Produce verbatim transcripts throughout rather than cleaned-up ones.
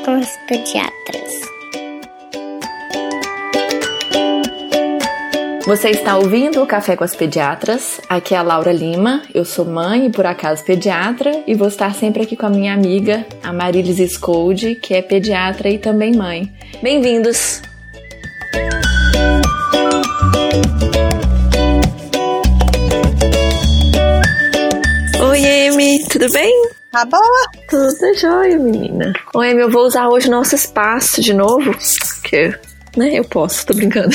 com as Pediatras. Você está ouvindo o Café com as Pediatras. Aqui é a Laura Lima, eu sou mãe e por acaso pediatra, e vou estar sempre aqui com a minha amiga, a Marilis Scoldi, que é pediatra e também mãe. Bem-vindos! Oi, Emi, tudo bem? Tá boa? Tudo jóia, menina. Oi, Emi, eu vou usar hoje o nosso espaço de novo, porque, né, eu posso, tô brincando.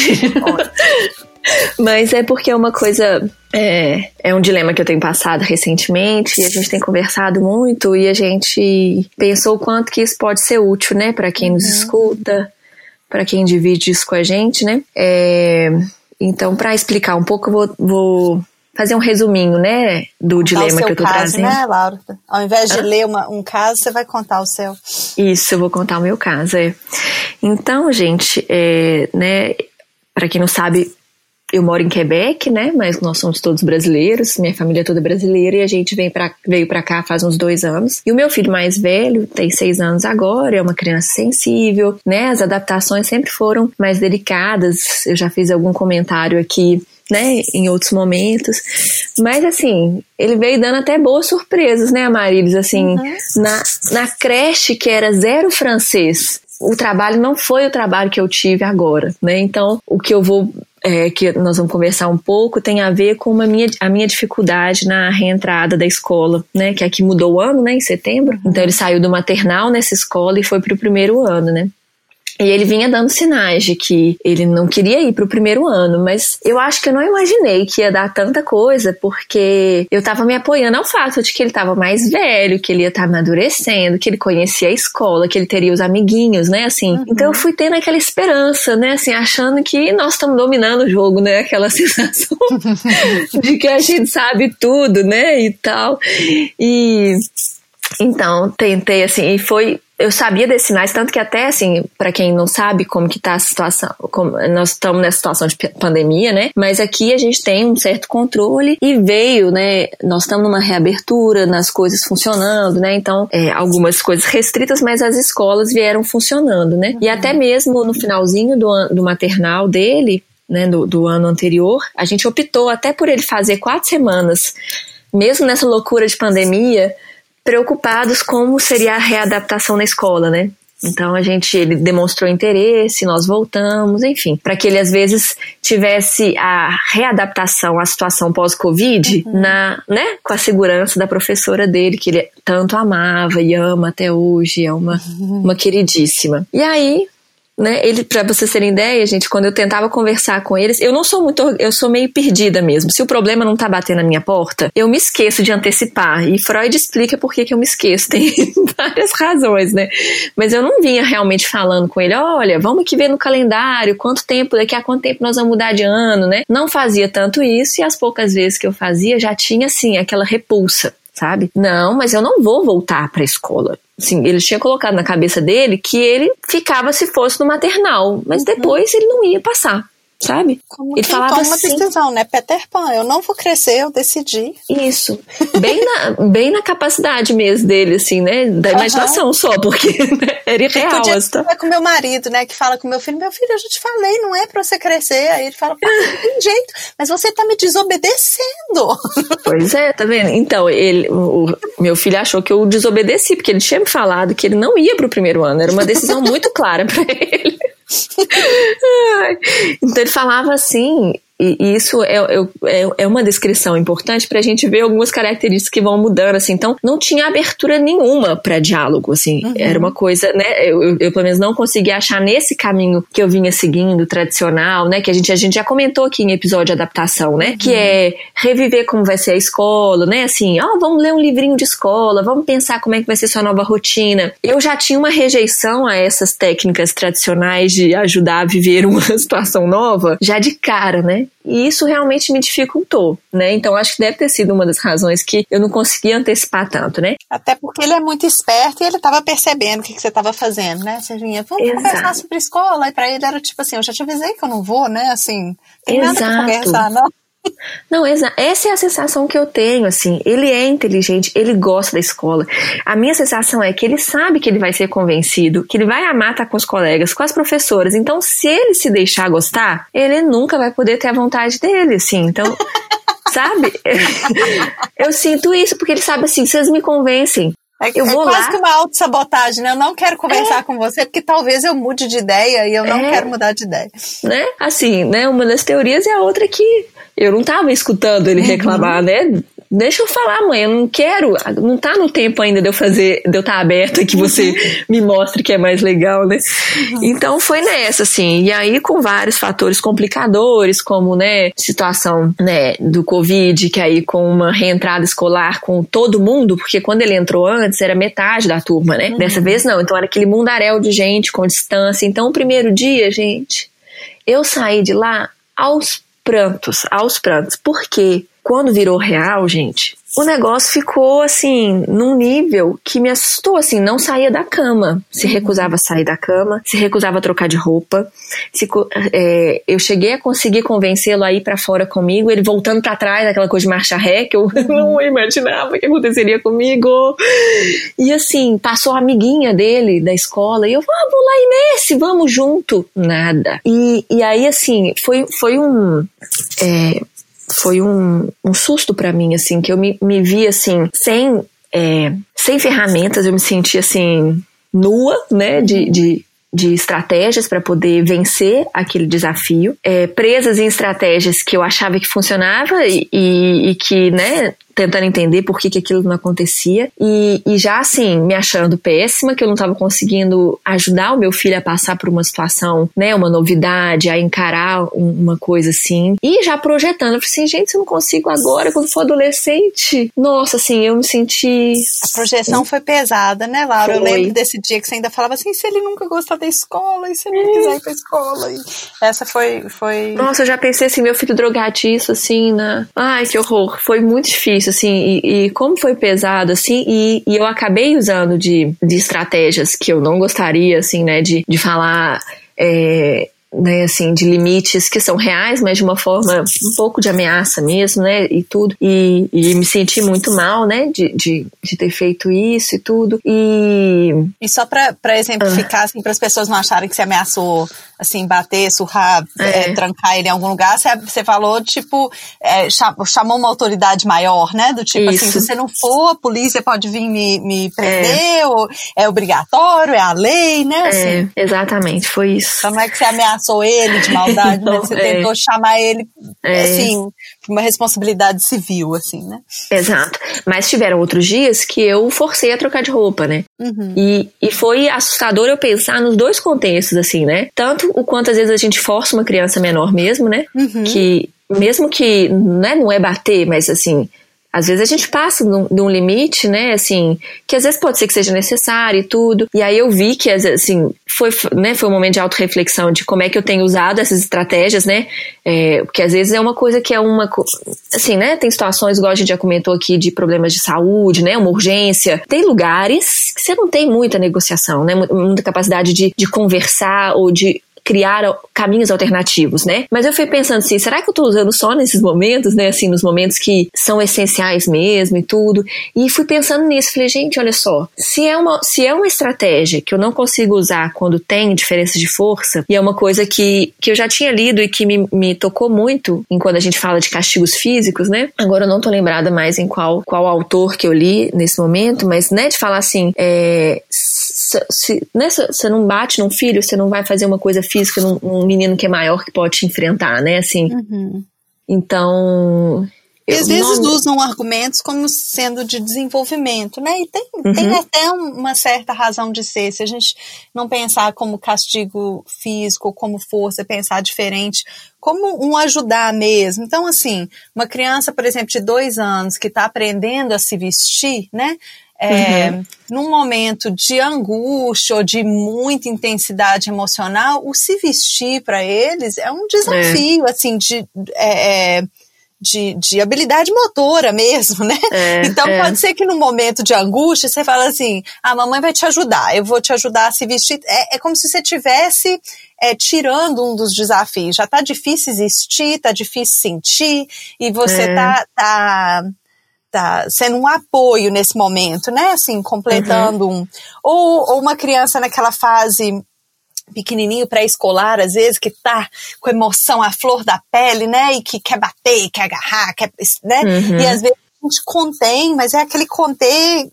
Mas é porque é uma coisa, é, é um dilema que eu tenho passado recentemente e a gente tem conversado muito e a gente pensou o quanto que isso pode ser útil, né, pra quem nos escuta, pra quem divide isso com a gente, né. É, então, pra explicar um pouco, eu vou... vou fazer um resuminho, né, do contar dilema que eu tô caso, trazendo. Né, Laura? Ao invés de ah. ler uma, um caso, você vai contar o seu. Isso, eu vou contar o meu caso, é. Então, gente, é, né, pra quem não sabe, eu moro em Quebec, né, mas nós somos todos brasileiros, minha família é toda brasileira, e a gente vem pra, veio pra cá faz uns dois anos. E o meu filho mais velho tem seis anos agora, é uma criança sensível, né, as adaptações sempre foram mais delicadas, eu já fiz algum comentário aqui, né, em outros momentos, mas assim, ele veio dando até boas surpresas, né, Marilis, assim, uhum. na, na creche que era zero francês, o trabalho não foi o trabalho que eu tive agora, né, então o que eu vou, é, que nós vamos conversar um pouco, tem a ver com uma minha, a minha dificuldade na reentrada da escola, né, que aqui mudou o ano, né, em setembro, uhum. Então ele saiu do maternal nessa escola e foi pro primeiro ano, né. E ele vinha dando sinais de que ele não queria ir pro primeiro ano, mas eu acho que eu não imaginei que ia dar tanta coisa, porque eu tava me apoiando ao fato de que ele tava mais velho, que ele ia estar amadurecendo, que ele conhecia a escola, que ele teria os amiguinhos, né, assim. Uhum. Então eu fui tendo aquela esperança, né, assim, achando que nós estamos dominando o jogo, né, aquela sensação de que a gente sabe tudo, né, e tal. E então tentei, assim, e foi... Eu sabia desses sinais, tanto que até, assim, pra quem não sabe como que tá a situação, como nós estamos nessa situação de pandemia, né, mas aqui a gente tem um certo controle e veio, né, nós estamos numa reabertura, nas coisas funcionando, né, então, é, algumas coisas restritas, mas as escolas vieram funcionando, né, uhum. E até mesmo no finalzinho do, an- do maternal dele, né, do, do ano anterior, a gente optou até por ele fazer quatro semanas, mesmo nessa loucura de pandemia, preocupados como seria a readaptação na escola, né? Então a gente, ele demonstrou interesse, nós voltamos, enfim, para que ele às vezes tivesse a readaptação à situação pós-Covid, uhum. na, né, com a segurança da professora dele, que ele tanto amava e ama até hoje, é uma, uhum. uma queridíssima. E aí, né, ele, pra vocês terem ideia, gente, quando eu tentava conversar com eles, eu não sou muito, eu sou meio perdida mesmo. Se o problema não tá batendo na minha porta, eu me esqueço de antecipar. E Freud explica por que que eu me esqueço. Tem várias razões, né? Mas eu não vinha realmente falando com ele, olha, vamos aqui ver no calendário quanto tempo, daqui a quanto tempo nós vamos mudar de ano, né? Não fazia tanto isso, e as poucas vezes que eu fazia, já tinha, assim, aquela repulsa, sabe? Não, mas eu não vou voltar pra escola. Assim, ele tinha colocado na cabeça dele que ele ficava se fosse no maternal, mas depois ele não ia passar, sabe? Como ele falava toma uma assim, decisão, né? Peter Pan, eu não vou crescer, eu decidi. Isso, bem na, bem na capacidade mesmo dele, assim, né? Da uhum. imaginação só, porque né, era irreal. Podia essa. com meu marido, né? Que fala com meu filho, meu filho, eu já te falei, não é pra você crescer. Aí ele fala, não tem jeito, mas você tá me desobedecendo. Pois é, tá vendo? Então, ele, o, o meu filho achou que eu desobedeci, porque ele tinha me falado que ele não ia pro primeiro ano, era uma decisão muito clara pra ele. Então ele falava assim, e isso é, é, é uma descrição importante pra gente ver algumas características que vão mudando, assim. Então não tinha abertura nenhuma pra diálogo, assim, uhum. Era uma coisa, né, eu, eu, eu pelo menos não conseguia achar nesse caminho que eu vinha seguindo, tradicional, né, que a gente, a gente já comentou aqui em episódio de adaptação, né, uhum. Que é reviver como vai ser a escola, né, assim, ó, oh, vamos ler um livrinho de escola, vamos pensar como é que vai ser sua nova rotina. Eu já tinha uma rejeição a essas técnicas tradicionais de ajudar a viver uma situação nova, já de cara, né. E isso realmente me dificultou, né? Então acho que deve ter sido uma das razões que eu não conseguia antecipar tanto, né? Até porque ele é muito esperto e ele estava percebendo o que, que você estava fazendo, né? Você vinha, vamos Exato. Conversar sobre escola, e para ele era tipo assim, eu já te avisei que eu não vou, né? Assim, tem Exato. Nada pra conversar, não. Não, essa é a sensação que eu tenho, assim, ele é inteligente, ele gosta da escola. A minha sensação é que ele sabe que ele vai ser convencido, que ele vai amar estar com os colegas, com as professoras. Então, se ele se deixar gostar, ele nunca vai poder ter a vontade dele, assim. Então, sabe? Eu sinto isso, porque ele sabe assim, vocês me convencem. É, eu vou é quase lá. que uma autossabotagem, né? Eu não quero conversar é. com você, porque talvez eu mude de ideia e eu não é. quero mudar de ideia. Né? Assim, né? Uma das teorias é a outra que eu não tava escutando ele reclamar, uhum. né? Deixa eu falar, mãe, eu não quero, não tá no tempo ainda de eu fazer, de eu estar aberta que você me mostre que é mais legal, né? Então foi nessa, assim, e aí com vários fatores complicadores, como, né, situação, né, do Covid, que aí com uma reentrada escolar com todo mundo, porque quando ele entrou antes era metade da turma, né? Uhum. Dessa vez não, então era aquele mundaréu de gente com distância. Então o primeiro dia, gente, eu saí de lá aos prantos, aos prantos, porque quando virou real, gente, o negócio ficou, assim, num nível que me assustou, assim, não saía da cama, se recusava a sair da cama, se recusava a trocar de roupa, se, é, eu cheguei a conseguir convencê-lo a ir pra fora comigo, ele voltando pra trás, aquela coisa de marcha ré, que eu não imaginava que aconteceria comigo, e assim, passou a amiguinha dele da escola, e eu, ah, vou lá, Inês, vamos junto, nada, e, e aí, assim, foi, foi um... É, foi um, um susto pra mim, assim, que eu me, me vi, assim, sem, é, sem ferramentas, eu me senti, assim, nua, né, de, de, de estratégias para poder vencer aquele desafio, é, presas em estratégias que eu achava que funcionava e, e, e que, né, tentando entender por que, que aquilo não acontecia e, e já assim, me achando péssima, que eu não estava conseguindo ajudar o meu filho a passar por uma situação, né, uma novidade, a encarar uma coisa assim, e já projetando, eu falei assim, gente, se eu não consigo agora, quando for adolescente, nossa, assim, eu me senti... A projeção foi pesada, né, Laura? Foi. Eu lembro desse dia que você ainda falava assim, se ele nunca gostar da escola, e se ele não quiser ir pra escola, e essa foi, foi... Nossa, eu já pensei assim, meu filho drogadiço, assim, né, ai, que horror, foi muito difícil, assim, e, e como foi pesado, assim, e, e eu acabei usando de, de estratégias que eu não gostaria, assim, né, de, de falar, é, né, assim, de limites que são reais, mas de uma forma um pouco de ameaça mesmo, né, e tudo, e, e me senti muito mal, né, de, de, de ter feito isso e tudo, e... E só pra, pra exemplificar, ah. assim, para as pessoas não acharem que você ameaçou, assim, bater, surrar, é. É, trancar ele em algum lugar, você, você falou, tipo, é, chamou uma autoridade maior, né, do tipo, isso. Assim, se você não for, a polícia pode vir me, me prender, é. Ou é obrigatório, é a lei, né, assim. É, exatamente, foi isso. Então não é que você ameaçou ele de maldade, então, mas você é. tentou chamar ele, é. assim, uma responsabilidade civil, assim, né. Exato, mas tiveram outros dias que eu forcei a trocar de roupa, né, uhum. e, e foi assustador eu pensar nos dois contextos, assim, né, tanto o quanto às vezes a gente força uma criança menor mesmo, né, uhum. que mesmo que, né, não é bater, mas assim, às vezes a gente passa de um limite, né, assim, que às vezes pode ser que seja necessário e tudo, e aí eu vi que, assim, foi, né, foi um momento de autorreflexão de como é que eu tenho usado essas estratégias, né, é, porque às vezes é uma coisa que é uma, assim, né, tem situações, igual a gente já comentou aqui, de problemas de saúde, né, uma urgência, tem lugares que você não tem muita negociação, né, muita capacidade de, de conversar ou de criar caminhos alternativos, né? Mas eu fui pensando assim, será que eu tô usando só nesses momentos, né? Assim, nos momentos que são essenciais mesmo e tudo. E fui pensando nisso, falei, gente, olha só, se é uma, se é uma estratégia que eu não consigo usar quando tem diferenças de força, e é uma coisa que, que eu já tinha lido e que me, me tocou muito em quando a gente fala de castigos físicos, né? Agora eu não tô lembrada mais em qual, qual autor que eu li nesse momento, mas, né, de falar assim, é, se, se, né, se você não bate num filho, você não vai fazer uma coisa física num, num menino que é maior que pode te enfrentar, né, assim. Uhum. Então... E às vezes não... usam argumentos como sendo de desenvolvimento, né, e tem, uhum. tem até uma certa razão de ser, se a gente não pensar como castigo físico, como força, pensar diferente, como um ajudar mesmo. Então, assim, uma criança, por exemplo, de dois anos que está aprendendo a se vestir, né, É, uhum. num momento de angústia ou de muita intensidade emocional, o se vestir para eles é um desafio, é. assim, de, é, de, de habilidade motora mesmo, né? É, então é. pode ser que no momento de angústia você fala assim, a mamãe vai te ajudar, eu vou te ajudar a se vestir. É, é como se você tivesse é, tirando um dos desafios. Já tá difícil existir, tá difícil sentir, e você é. tá, tá, tá sendo um apoio nesse momento, né? Assim, completando uhum. um... Ou, ou uma criança naquela fase pequenininho, pré-escolar, às vezes, que tá com emoção à flor da pele, né, e que quer bater, quer agarrar, quer, né, uhum. e às vezes a gente contém, mas é aquele conter,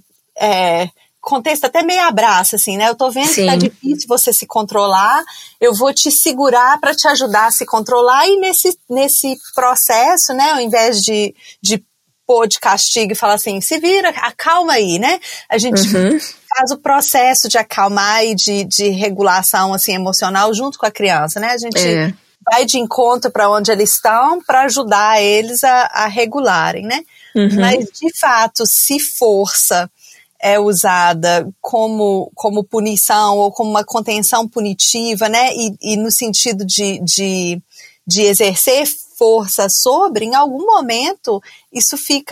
é, contexto até meio abraço, assim, né, eu tô vendo Sim. que tá difícil você se controlar, eu vou te segurar para te ajudar a se controlar, e nesse, nesse processo, né, ao invés de, de pôr de castigo e falar assim, se vira, acalma aí, né, a gente... Uhum. faz o processo de acalmar e de, de regulação assim, emocional junto com a criança, né? A gente é. vai de encontro para onde eles estão para ajudar eles a, a regularem, né? Uhum. Mas, de fato, se força é usada como, como punição ou como uma contenção punitiva, né? E, e no sentido de, de, de exercer força sobre, em algum momento, isso fica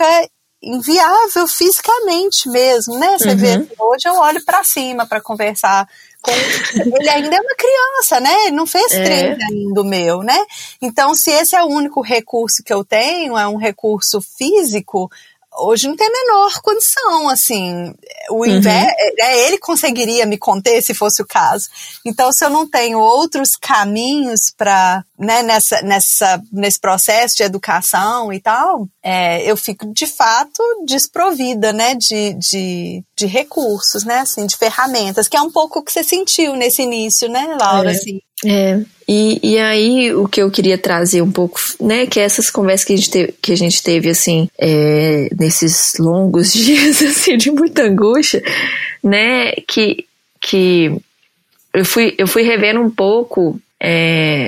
inviável fisicamente mesmo, né? Você uhum. vê, hoje eu olho pra cima pra conversar com ele, ainda é uma criança, né? Ele não fez é. três ainda o meu, né? Então, se esse é o único recurso que eu tenho, é um recurso físico, hoje não tem a menor condição, assim, o uhum. inver... é, ele conseguiria me conter se fosse o caso. Então, se eu não tenho outros caminhos para, né, nessa, nessa, nesse processo de educação e tal, é, eu fico, de fato, desprovida, né, de, de, de recursos, né, assim, de ferramentas, que é um pouco o que você sentiu nesse início, né, Laura, é. assim. É, e, e aí o que eu queria trazer um pouco, né, que essas conversas que a gente teve, que a gente teve assim, é, nesses longos dias, assim, de muita angústia, né, que, que eu fui, eu fui revendo um pouco, é,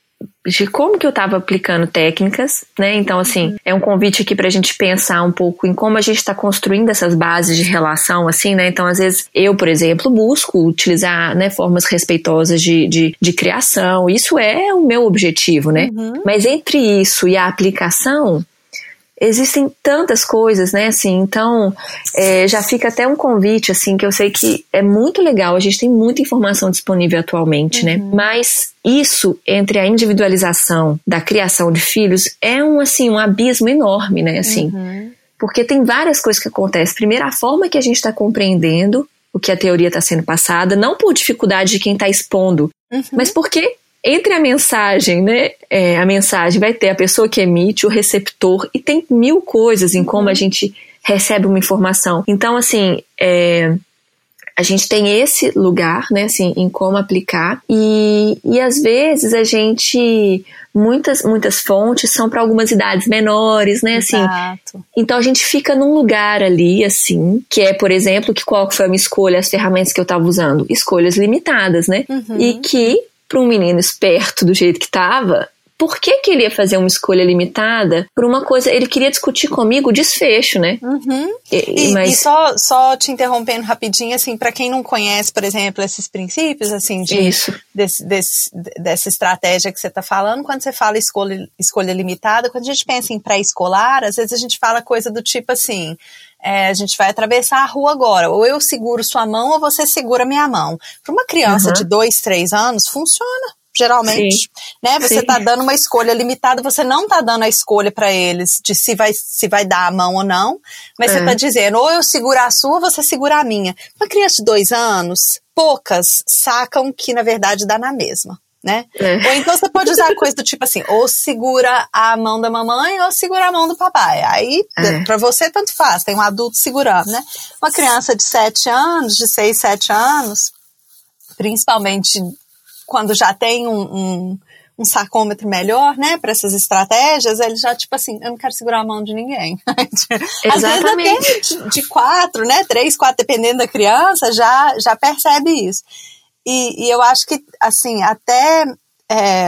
de como que eu estava aplicando técnicas, né, então assim, uhum. é um convite aqui pra gente pensar um pouco em como a gente está construindo essas bases de relação, assim, né, então às vezes eu, por exemplo, busco utilizar, né, formas respeitosas de, de, de criação, isso é o meu objetivo, né, uhum. mas entre isso e a aplicação, existem tantas coisas, né, assim, então é, já fica até um convite, assim, que eu sei que é muito legal, a gente tem muita informação disponível atualmente, uhum. né, mas isso entre a individualização da criação de filhos é um, assim, um abismo enorme, né, assim, uhum. porque tem várias coisas que acontecem. Primeiro, a forma que a gente está compreendendo o que a teoria está sendo passada, não por dificuldade de quem está expondo, uhum. mas porque entre a mensagem, né, é, a mensagem vai ter a pessoa que emite, o receptor, e tem mil coisas em como uhum. a gente recebe uma informação. Então, assim, é, a gente tem esse lugar, né, assim, em como aplicar, e, e às vezes a gente, muitas, muitas fontes são para algumas idades menores, né, assim. Exato. Então a gente fica num lugar ali, assim, que é, por exemplo, que qual foi a minha escolha, as ferramentas que eu estava usando? Escolhas limitadas, né, uhum. e que para um menino esperto do jeito que estava, por que que ele ia fazer uma escolha limitada por uma coisa? Ele queria discutir comigo o desfecho, né? Uhum. E, mas... e só, só te interrompendo rapidinho, assim, para quem não conhece, por exemplo, esses princípios, assim, de, Isso. Desse, desse, dessa estratégia que você está falando, quando você fala escolha, escolha limitada, quando a gente pensa em pré-escolar, às vezes a gente fala coisa do tipo assim, é, a gente vai atravessar a rua agora, ou eu seguro sua mão ou você segura minha mão. Para uma criança uhum. de dois, três anos, funciona. Geralmente, Sim. né? Você Sim. tá dando uma escolha limitada, você não tá dando a escolha para eles de se vai, se vai dar a mão ou não, mas é. você tá dizendo, ou eu seguro a sua ou você segura a minha. Uma criança de dois anos, poucas sacam que na verdade dá na mesma, né? É. Ou então você pode usar coisa do tipo assim, ou segura a mão da mamãe ou segura a mão do papai. Aí, é. pra você, tanto faz, tem um adulto segurando, né? Uma criança de sete anos, de seis, sete anos, principalmente quando já tem um, um, um sacômetro melhor, né, para essas estratégias, ele já, tipo assim, eu não quero segurar a mão de ninguém. Exatamente. Às vezes até de, de quatro, né, três, quatro, dependendo da criança, já, já percebe isso. E, e eu acho que, assim, até... É,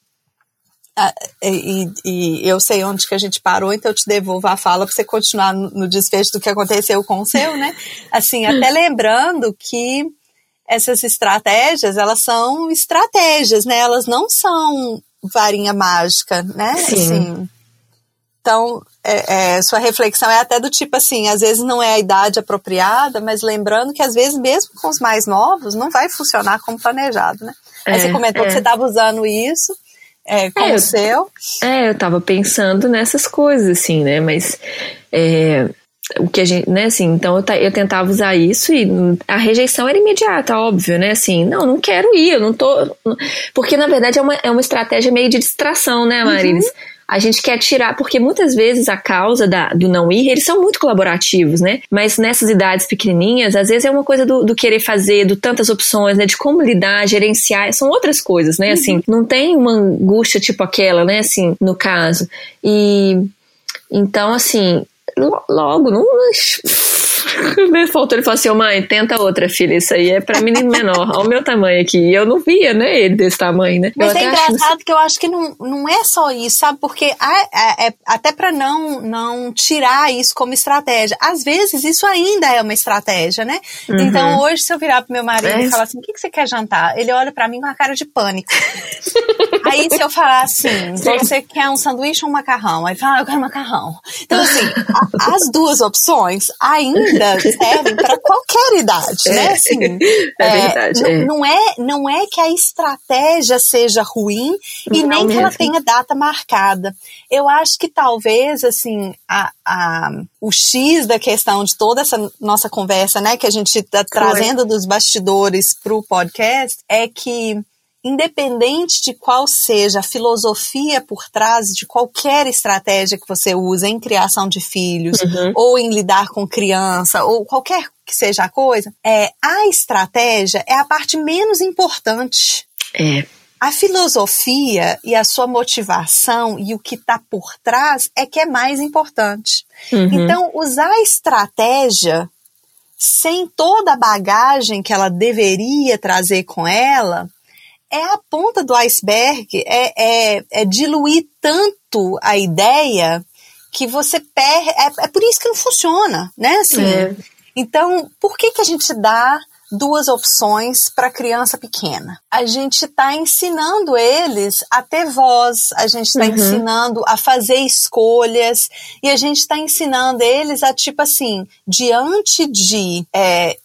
e, e eu sei onde que a gente parou, então eu te devolvo a fala para você continuar no, no desfecho do que aconteceu com o seu, né? Assim, até lembrando que essas estratégias, elas são estratégias, né? Elas não são varinha mágica, né? Sim. Assim, Então, é, é, sua reflexão é até do tipo assim, às vezes não é a idade apropriada, mas lembrando que às vezes mesmo com os mais novos não vai funcionar como planejado, né? Aí é, você comentou é. que você estava usando isso é, como é, eu, seu. É, eu tava pensando nessas coisas, assim, né? Mas é, o que a gente, né, assim, então eu, eu tentava usar isso e a rejeição era imediata, óbvio, né? Assim, não, não quero ir, eu não tô. Porque na verdade é uma, é uma estratégia meio de distração, né, Marilis? Uhum. A gente quer tirar, porque muitas vezes a causa da, do não ir, eles são muito colaborativos, né? Mas nessas idades pequenininhas, às vezes é uma coisa do, do querer fazer, do tantas opções, né? De como lidar, gerenciar, são outras coisas, né? Uhum. Assim, não tem uma angústia tipo aquela, né? Assim, no caso. E, então, assim, logo, não... Me faltou, ele falou assim, ô mãe, tenta outra, filha, isso aí é pra menino menor, olha o meu tamanho aqui, e eu não via, né, ele desse tamanho, né. Mas eu é engraçado que eu acho que não, não é só isso, sabe, porque é, é, até pra não, não tirar isso como estratégia, às vezes isso ainda é uma estratégia, né, uhum. Então hoje se eu virar pro meu marido é. e falar assim, o que, que você quer jantar? Ele olha pra mim com uma cara de pânico. Aí se eu falar assim, você quer um sanduíche ou um macarrão? Aí ele fala, ah, eu quero macarrão. Então assim, a, as duas opções ainda servem para qualquer idade, é, né? Assim, é verdade. É, é. Não, é, não é que a estratégia seja ruim e não nem mesmo. que ela tenha data marcada. Eu acho que talvez, assim, a, a, o X da questão de toda essa nossa conversa, né, que a gente está trazendo dos bastidores para o podcast, é que independente de qual seja a filosofia por trás de qualquer estratégia que você usa em criação de filhos, uhum. ou em lidar com criança, ou qualquer que seja a coisa, é, a estratégia é a parte menos importante. É. A filosofia e a sua motivação e o que está por trás é que é mais importante. Uhum. Então, usar a estratégia sem toda a bagagem que ela deveria trazer com ela é a ponta do iceberg, é, é, é diluir tanto a ideia que você perde, é, é por isso que não funciona, né, assim. É. Então, por que que a gente dá duas opções para criança pequena? A gente está ensinando eles a ter voz, a gente está uhum. ensinando a fazer escolhas, e a gente está ensinando eles a, tipo assim, diante de... É,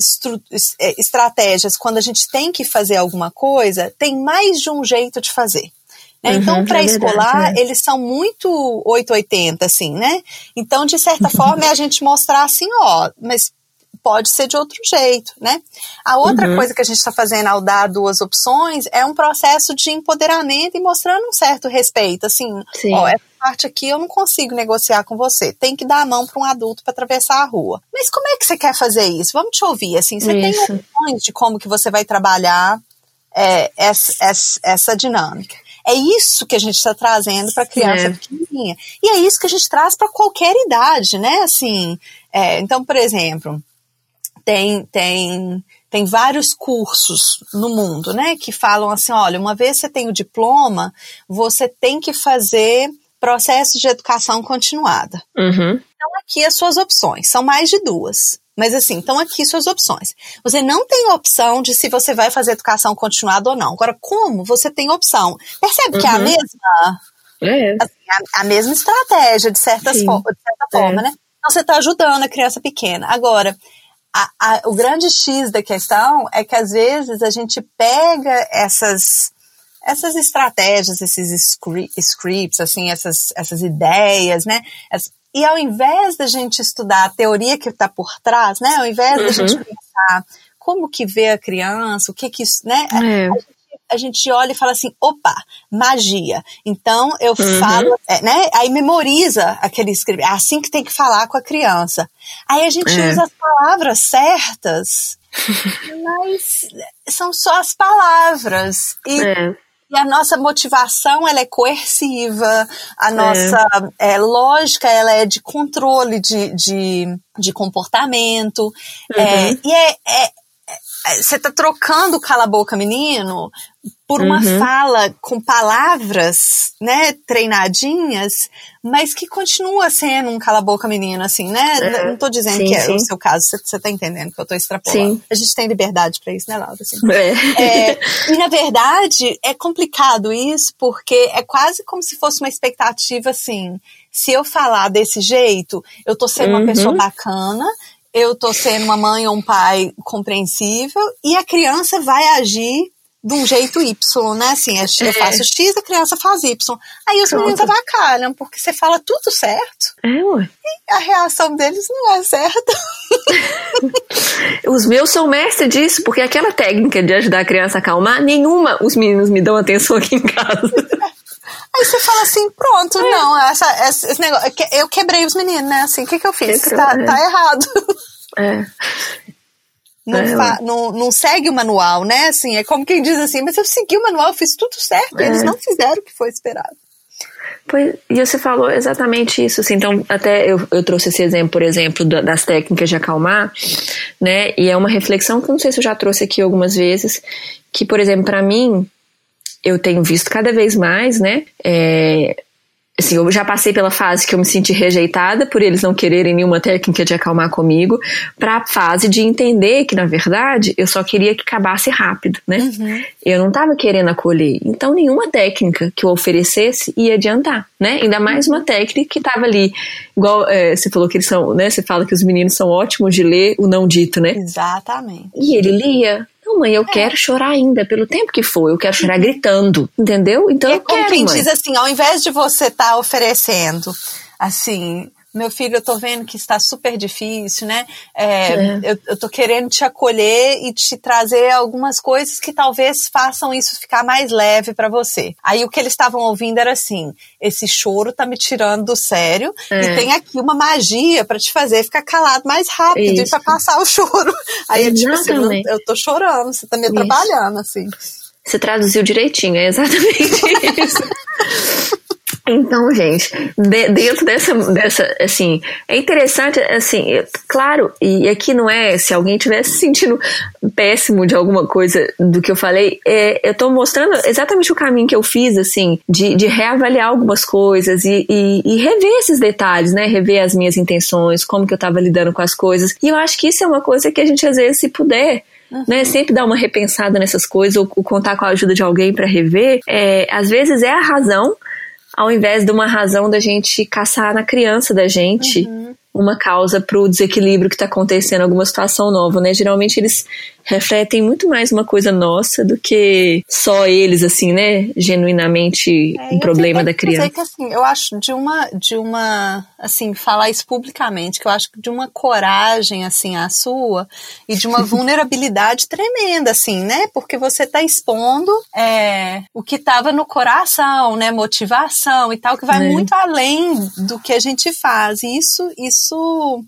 estratégias, quando a gente tem que fazer alguma coisa, tem mais de um jeito de fazer. Né? Uhum, então, pré-escolar, é eles são muito oitocentos e oitenta, assim, né? Então, de certa forma, é a gente mostrar assim, ó, mas pode ser de outro jeito, né? A outra uhum. coisa que a gente está fazendo ao dar duas opções é um processo de empoderamento e mostrando um certo respeito, assim, Sim. ó, essa parte aqui eu não consigo negociar com você, tem que dar a mão para um adulto para atravessar a rua. Mas como é que você quer fazer isso? Vamos te ouvir, assim, você isso. tem opções de como que você vai trabalhar é, essa, essa, essa dinâmica. É isso que a gente está trazendo para a criança é. pequenininha. E é isso que a gente traz para qualquer idade, né? Assim, é, então, por exemplo... Tem, tem, tem vários cursos no mundo, né, que falam assim, olha, uma vez você tem o diploma, você tem que fazer processo de educação continuada. Uhum. Então aqui as suas opções, são mais de duas, mas assim, então aqui suas opções. Você não tem opção de se você vai fazer educação continuada ou não. Agora, como você tem opção? Percebe uhum. que é a mesma, é. assim, a, a mesma estratégia, de, certas fo- de certa forma, é. né? Então você está ajudando a criança pequena. Agora, A, a, o grande X da questão é que às vezes a gente pega essas, essas estratégias, esses scripts, assim, essas, essas ideias, né? As, e ao invés da gente estudar a teoria que está por trás, né? Ao invés uhum. da gente pensar como que vê a criança, o que que isso, né? É. A, gente, a gente olha e fala assim, opa, magia. Então eu uhum. falo, é, né? Aí memoriza aquele script, é assim que tem que falar com a criança. Aí a gente é. usa as palavras certas, mas são só as palavras. E, é. e a nossa motivação, ela é coerciva, a nossa é. É, lógica, ela é de controle de, de, de comportamento. Uhum. É, e é, é, você está trocando o cala-boca menino por uma uhum. fala com palavras, né, treinadinhas, mas que continua sendo um cala-boca menino, assim, né? É. Não estou dizendo sim, que é sim. o seu caso, você está entendendo que eu estou extrapolando. Sim. A gente tem liberdade para isso, né, Laura? Assim. É. É, e, na verdade, é complicado isso, porque é quase como se fosse uma expectativa, assim, se eu falar desse jeito, eu tô sendo uhum. uma pessoa bacana, eu tô sendo uma mãe ou um pai compreensível, e a criança vai agir de um jeito Y, né? Assim, eu faço X, a criança faz Y. Aí os Pronto. Meninos avacalham, porque você fala tudo certo. É, ué. E a reação deles não é certa. Os meus são mestre disso, porque aquela técnica de ajudar a criança a acalmar, nenhuma os meninos me dão atenção aqui em casa. Aí você fala assim, pronto, é. não, essa, essa, esse negócio, eu quebrei os meninos, né? Assim, o que que eu fiz? Quebrou, tá, é. tá errado. É. Não, é, fa, não, não segue o manual, né? Assim, é como quem diz assim, mas eu segui o manual, eu fiz tudo certo, e é. eles não fizeram o que foi esperado. Pois, e você falou exatamente isso, assim, então até eu, eu trouxe esse exemplo, por exemplo, das técnicas de acalmar, né, e é uma reflexão que eu não sei se eu já trouxe aqui algumas vezes, que, por exemplo, para mim, eu tenho visto cada vez mais, né, é, assim, eu já passei pela fase que eu me senti rejeitada por eles não quererem nenhuma técnica de acalmar comigo, para a fase de entender que, na verdade, eu só queria que acabasse rápido, né? Uhum. Eu não estava querendo acolher. Então, nenhuma técnica que eu oferecesse ia adiantar, né? Ainda mais uma técnica que estava ali, igual é, você falou que eles são, né? Você fala que os meninos são ótimos de ler o não dito, né? Exatamente. E ele lia. Não, mãe, eu é. quero chorar ainda, pelo tempo que for, eu quero chorar gritando, entendeu? Então e eu é como quero, quem mãe. diz assim, ao invés de você estar tá oferecendo, assim, meu filho, eu tô vendo que está super difícil, né? É, é. Eu, eu tô querendo te acolher e te trazer algumas coisas que talvez façam isso ficar mais leve pra você. Aí o que eles estavam ouvindo era assim, esse choro tá me tirando do sério é. e tem aqui uma magia pra te fazer ficar calado mais rápido isso. e pra passar o choro. Aí eu tipo assim, eu, eu tô chorando, você tá me atrapalhando, assim. Você traduziu direitinho, é exatamente isso. Então, gente, de, dentro dessa, dessa, assim, é interessante, assim, claro, e aqui não é, se alguém estiver se sentindo péssimo de alguma coisa do que eu falei, é, eu tô mostrando exatamente o caminho que eu fiz, assim, de, de reavaliar algumas coisas e, e, e rever esses detalhes, né, rever as minhas intenções, como que eu tava lidando com as coisas, e eu acho que isso é uma coisa que a gente, às vezes, se puder, Uhum. né, sempre dar uma repensada nessas coisas, ou, ou contar com a ajuda de alguém para rever, é, às vezes é a razão, ao invés de uma razão da gente caçar na criança da gente uhum. uma causa pro desequilíbrio que tá acontecendo, alguma situação nova, né? Geralmente eles refletem muito mais uma coisa nossa do que só eles, assim, né? Genuinamente é, um problema da criança. Que, assim, eu acho de uma, de uma, assim, falar isso publicamente, que eu acho de uma coragem, assim, a sua, e de uma vulnerabilidade tremenda, assim, né? Porque você tá expondo é, o que tava no coração, né? Motivação e tal, que vai é. muito além do que a gente faz. E isso, isso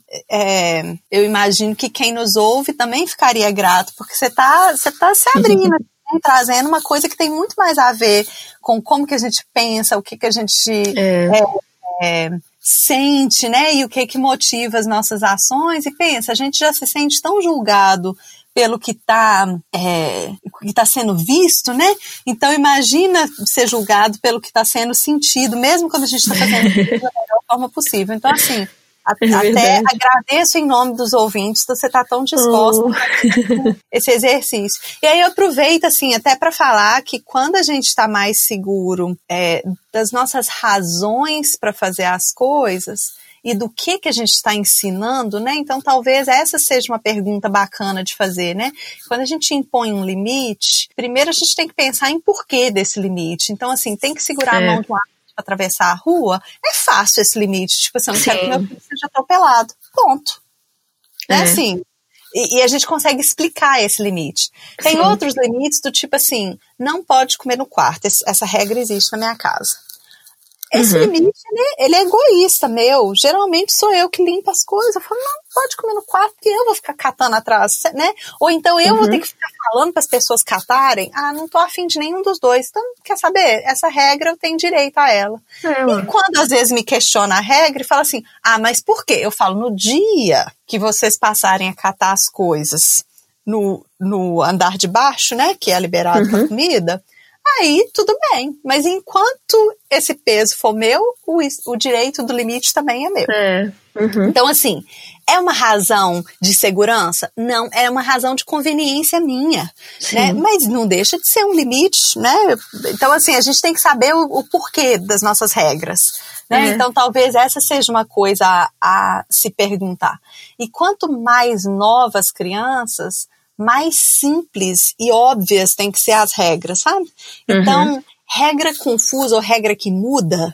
é, eu imagino que quem nos ouve também ficaria grato, porque você tá, você tá se abrindo, né, trazendo uma coisa que tem muito mais a ver com como que a gente pensa, o que que a gente é. É, é, sente, né, e o que que motiva as nossas ações, e pensa, a gente já se sente tão julgado pelo que está é, que tá sendo visto, né? Então imagina ser julgado pelo que está sendo sentido, mesmo quando a gente está fazendo da melhor forma possível. Então, assim, É até agradeço em nome dos ouvintes, você está tão disposta oh. a esse exercício. E aí eu aproveito, assim, até para falar que quando a gente está mais seguro é, das nossas razões para fazer as coisas e do que que a gente está ensinando, né? Então talvez essa seja uma pergunta bacana de fazer, né? Quando a gente impõe um limite, primeiro a gente tem que pensar em porquê desse limite. Então, assim, tem que segurar é. a mão de um atravessar a rua, é fácil esse limite, tipo assim, eu não Sim. quero que meu filho seja atropelado, ponto. É né? Assim, e, e a gente consegue explicar esse limite. Tem Sim. outros limites do tipo assim, não pode comer no quarto, esse, essa regra existe na minha casa. Esse uhum. limite, ele, ele é egoísta, meu. Geralmente sou eu que limpo as coisas. Eu falo, não, pode comer no quarto, porque eu vou ficar catando atrás, né? Ou então eu uhum. vou ter que ficar falando para as pessoas catarem. Ah, não tô afim de nenhum dos dois. Então, quer saber? Essa regra eu tenho direito a ela. É, e quando às vezes me questiona a regra e fala assim, ah, mas por quê? Eu falo, no dia que vocês passarem a catar as coisas no, no andar de baixo, né? Que é liberado uhum. para comida, aí tudo bem, mas enquanto esse peso for meu, o, o direito do limite também é meu. É. Uhum. Então, assim, É uma razão de segurança? Não, é uma razão de conveniência minha, né? Mas não deixa de ser um limite, né? Então, assim, a gente tem que saber o, o porquê das nossas regras, né? É. Então, talvez essa seja uma coisa a, a se perguntar. E quanto mais novas crianças, mais simples e óbvias tem que ser as regras, sabe? Então, uhum. regra confusa ou regra que muda,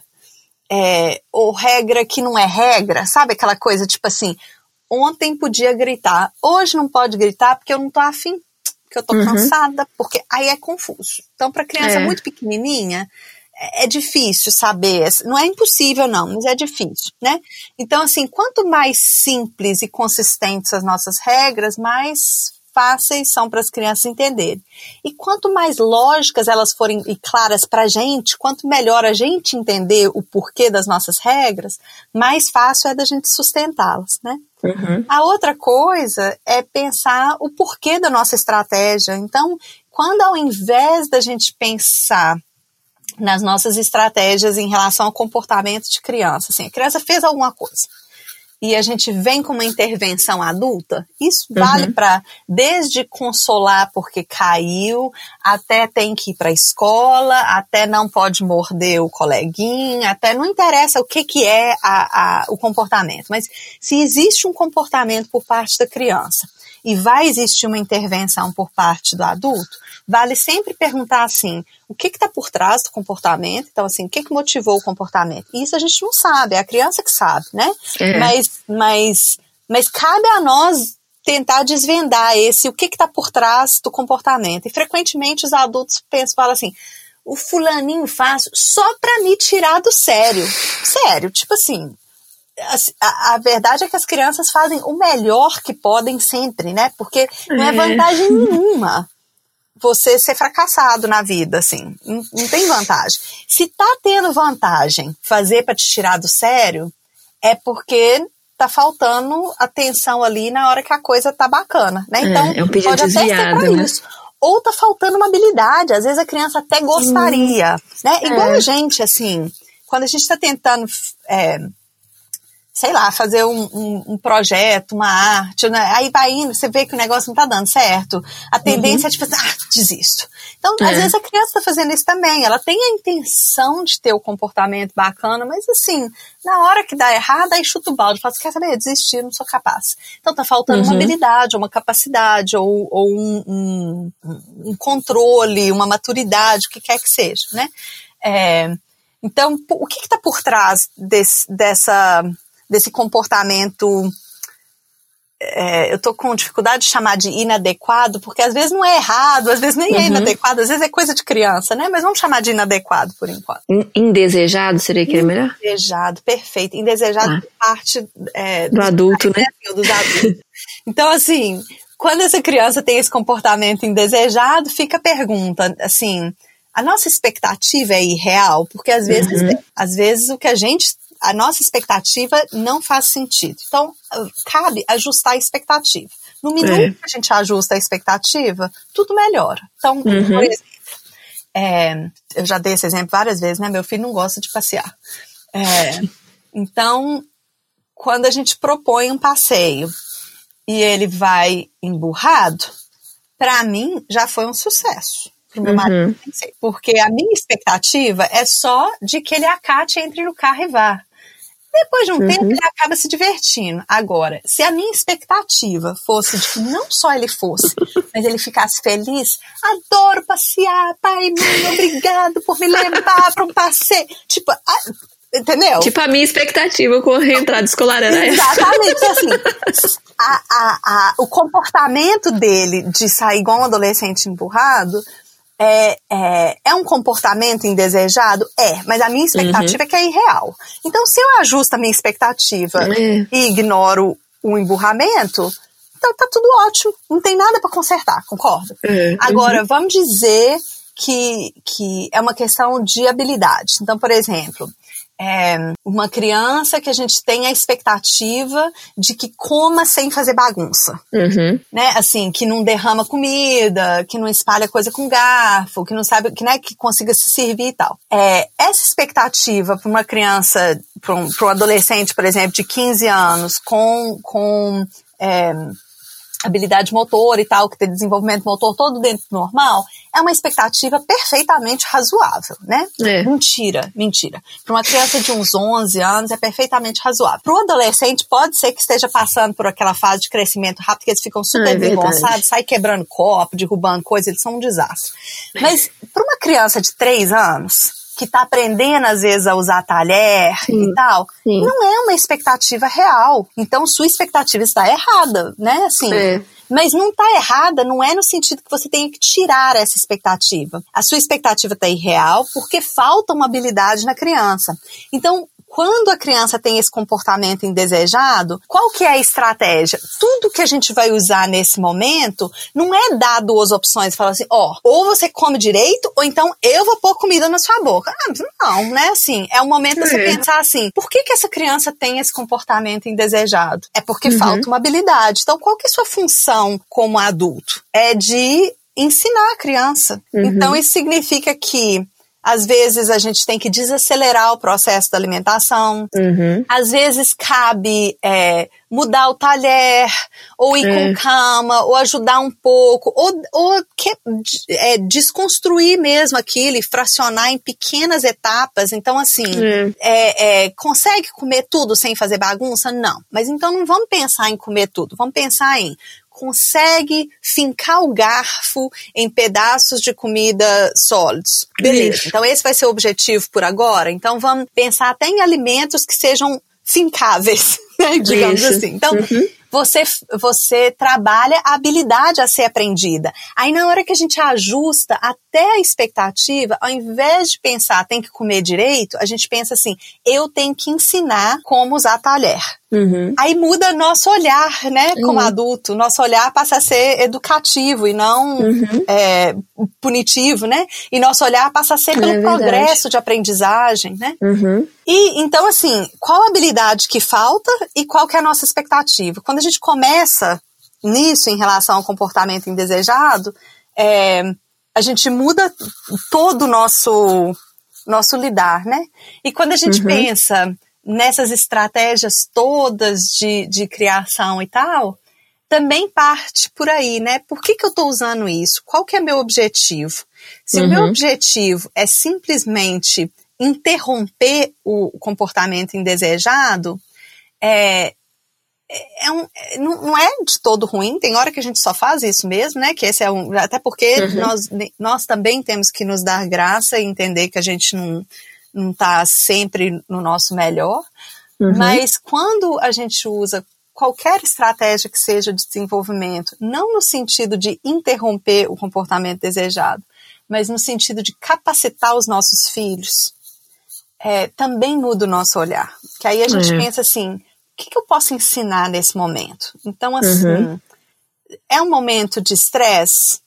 é, ou regra que não é regra, sabe aquela coisa tipo assim, ontem podia gritar, hoje não pode gritar porque eu não tô afim, porque eu tô uhum. cansada, porque aí é confuso. Então, para criança é. muito pequenininha, é, é difícil saber, não é impossível não, mas é difícil, né? Então, assim, quanto mais simples e consistentes as nossas regras, mais fáceis são para as crianças entenderem. E quanto mais lógicas elas forem e claras para a gente, quanto melhor a gente entender o porquê das nossas regras, mais fácil é da gente sustentá-las, né? Uhum. A outra coisa é pensar o porquê da nossa estratégia. Então, quando ao invés da gente pensar nas nossas estratégias em relação ao comportamento de criança, assim, a criança fez alguma coisa, e a gente vem com uma intervenção adulta, isso vale uhum. para desde consolar porque caiu, até tem que ir para a escola, até não pode morder o coleguinha, até não interessa o que, que é a, a, o comportamento, mas se existe um comportamento por parte da criança e vai existir uma intervenção por parte do adulto, vale sempre perguntar assim, o que está por trás do comportamento? Então, assim, o que, que motivou o comportamento? Isso a gente não sabe, é a criança que sabe, né? É. Mas, mas, mas cabe a nós tentar desvendar esse, o que está por trás do comportamento. E frequentemente os adultos pensam, falam assim, o fulaninho faz só para me tirar do sério. Sério, tipo assim, a, a verdade é que as crianças fazem o melhor que podem sempre, né? Porque não é vantagem nenhuma você ser fracassado na vida, assim, não, não tem vantagem. Se tá tendo vantagem fazer para te tirar do sério, é porque tá faltando atenção ali na hora que a coisa tá bacana, né? Então, é, é um pedido pode desviado, até ser pra né? isso. Ou tá faltando uma habilidade, às vezes a criança até gostaria, hum, né? Igual é. a gente, assim, quando a gente tá tentando... É, sei lá, fazer um, um, um projeto, uma arte, né? Aí vai indo, você vê que o negócio não tá dando certo, a tendência uhum. é tipo, ah, desisto. Então, é. às vezes a criança tá fazendo isso também, ela tem a intenção de ter o comportamento bacana, mas assim, na hora que dá errado, aí chuta o balde, fala, quer saber, desistir, não sou capaz. Então tá faltando uhum. uma habilidade, uma capacidade, ou, ou um, um, um controle, uma maturidade, o que quer que seja, né? É, então, o que que tá por trás desse, dessa... desse comportamento, é, eu tô com dificuldade de chamar de inadequado, porque às vezes não é errado, às vezes nem uhum. é inadequado, às vezes é coisa de criança, né? Mas vamos chamar de inadequado por enquanto. Indesejado seria aquele melhor? Indesejado, perfeito. Indesejado ah. por parte é, do adulto, né? Dos adultos. Então, assim, quando essa criança tem esse comportamento indesejado, fica a pergunta, assim, a nossa expectativa é irreal? Porque às vezes, uhum. às vezes o que a gente... a nossa expectativa não faz sentido. Então, cabe ajustar a expectativa. No minuto é. que a gente ajusta a expectativa, tudo melhora. Então, uhum. por exemplo, é, eu já dei esse exemplo várias vezes, né? Meu filho não gosta de passear. É, então, quando a gente propõe um passeio e ele vai emburrado, para mim já foi um sucesso. Pro meu marido, uhum. porque a minha expectativa é só de que ele acate, entre no carro e vá. Depois de um uhum. tempo, ele acaba se divertindo. Agora, se a minha expectativa fosse de que não só ele fosse, mas ele ficasse feliz, adoro passear, pai, mãe, obrigado por me levar para um passeio. Tipo, a, entendeu? Tipo a minha expectativa com a entrada escolar era essa. Exatamente, assim, a, a, a, o comportamento dele de sair igual um adolescente empurrado, É, é, é um comportamento indesejado? É, mas a minha expectativa uhum. é que é irreal. Então, se eu ajusto a minha expectativa uhum. e ignoro o emburramento, então tá tudo ótimo, não tem nada para consertar, concorda? Uhum. Agora, vamos dizer que, que é uma questão de habilidade. Então, por exemplo, é, uma criança que a gente tem a expectativa de que coma sem fazer bagunça, uhum. né? Assim, que não derrama comida, que não espalha coisa com garfo, que não sabe, que, né, que consiga se servir e tal. É, essa expectativa para uma criança, para um, para um adolescente, por exemplo, de quinze anos, com, com é, habilidade motor e tal, que tem desenvolvimento motor todo dentro do normal, é uma expectativa perfeitamente razoável, né? É. Mentira, mentira. Para uma criança de uns onze anos é perfeitamente razoável. Para o adolescente pode ser que esteja passando por aquela fase de crescimento rápido, que eles ficam super é desengonçados, saem quebrando copo, derrubando coisas, eles são um desastre. Mas para uma criança de três anos, que está aprendendo às vezes a usar talher sim, e tal, sim. não é uma expectativa real. Então sua expectativa está errada, né? Assim, é. Mas não está errada, não é no sentido que você tenha que tirar essa expectativa. A sua expectativa está irreal porque falta uma habilidade na criança. Então, quando a criança tem esse comportamento indesejado, qual que é a estratégia? Tudo que a gente vai usar nesse momento não é dar duas opções, falar assim, ó, oh, ou você come direito, ou então eu vou pôr comida na sua boca. Ah, não, né? Assim, é o momento de você é. pensar assim, por que que essa criança tem esse comportamento indesejado? É porque uhum. falta uma habilidade. Então, qual que é a sua função como adulto? É de ensinar a criança. Uhum. Então, isso significa que às vezes a gente tem que desacelerar o processo da alimentação. Uhum. Às vezes cabe é, mudar o talher, ou ir é. com calma, ou ajudar um pouco, ou, ou que, é, desconstruir mesmo aquilo e fracionar em pequenas etapas. Então, assim, é. É, é, consegue comer tudo sem fazer bagunça? Não. Mas então não vamos pensar em comer tudo, vamos pensar em consegue fincar o garfo em pedaços de comida sólidos. Beleza, Isso. Então esse vai ser o objetivo por agora. Então vamos pensar até em alimentos que sejam fincáveis, né? Digamos Isso. assim. Então, uhum. você, você trabalha a habilidade a ser aprendida. Aí na hora que a gente ajusta até a expectativa, ao invés de pensar tem que comer direito, a gente pensa assim, eu tenho que ensinar como usar talher. Uhum. Aí muda nosso olhar, né, como uhum. adulto. Nosso olhar passa a ser educativo e não uhum. é, punitivo, né? E nosso olhar passa a ser pelo é progresso de aprendizagem, né? Uhum. E então, assim, qual a habilidade que falta e qual que é a nossa expectativa? Quando a gente começa nisso em relação ao comportamento indesejado, é, a gente muda todo o nosso, nosso lidar, né? E quando a gente uhum. pensa nessas estratégias todas de, de criação e tal, também parte por aí, né? Por que que eu estou usando isso? Qual que é meu objetivo? Se uhum. o meu objetivo é simplesmente interromper o comportamento indesejado, é, é um, não, não é de todo ruim, tem hora que a gente só faz isso mesmo, né? Que esse é um, até porque uhum. nós, nós também temos que nos dar graça e entender que a gente não não está sempre no nosso melhor, uhum. mas quando a gente usa qualquer estratégia que seja de desenvolvimento, não no sentido de interromper o comportamento desejado, mas no sentido de capacitar os nossos filhos, é, também muda o nosso olhar. Que aí a gente uhum. pensa assim, o que, que eu posso ensinar nesse momento? Então, assim, uhum. é um momento de estresse.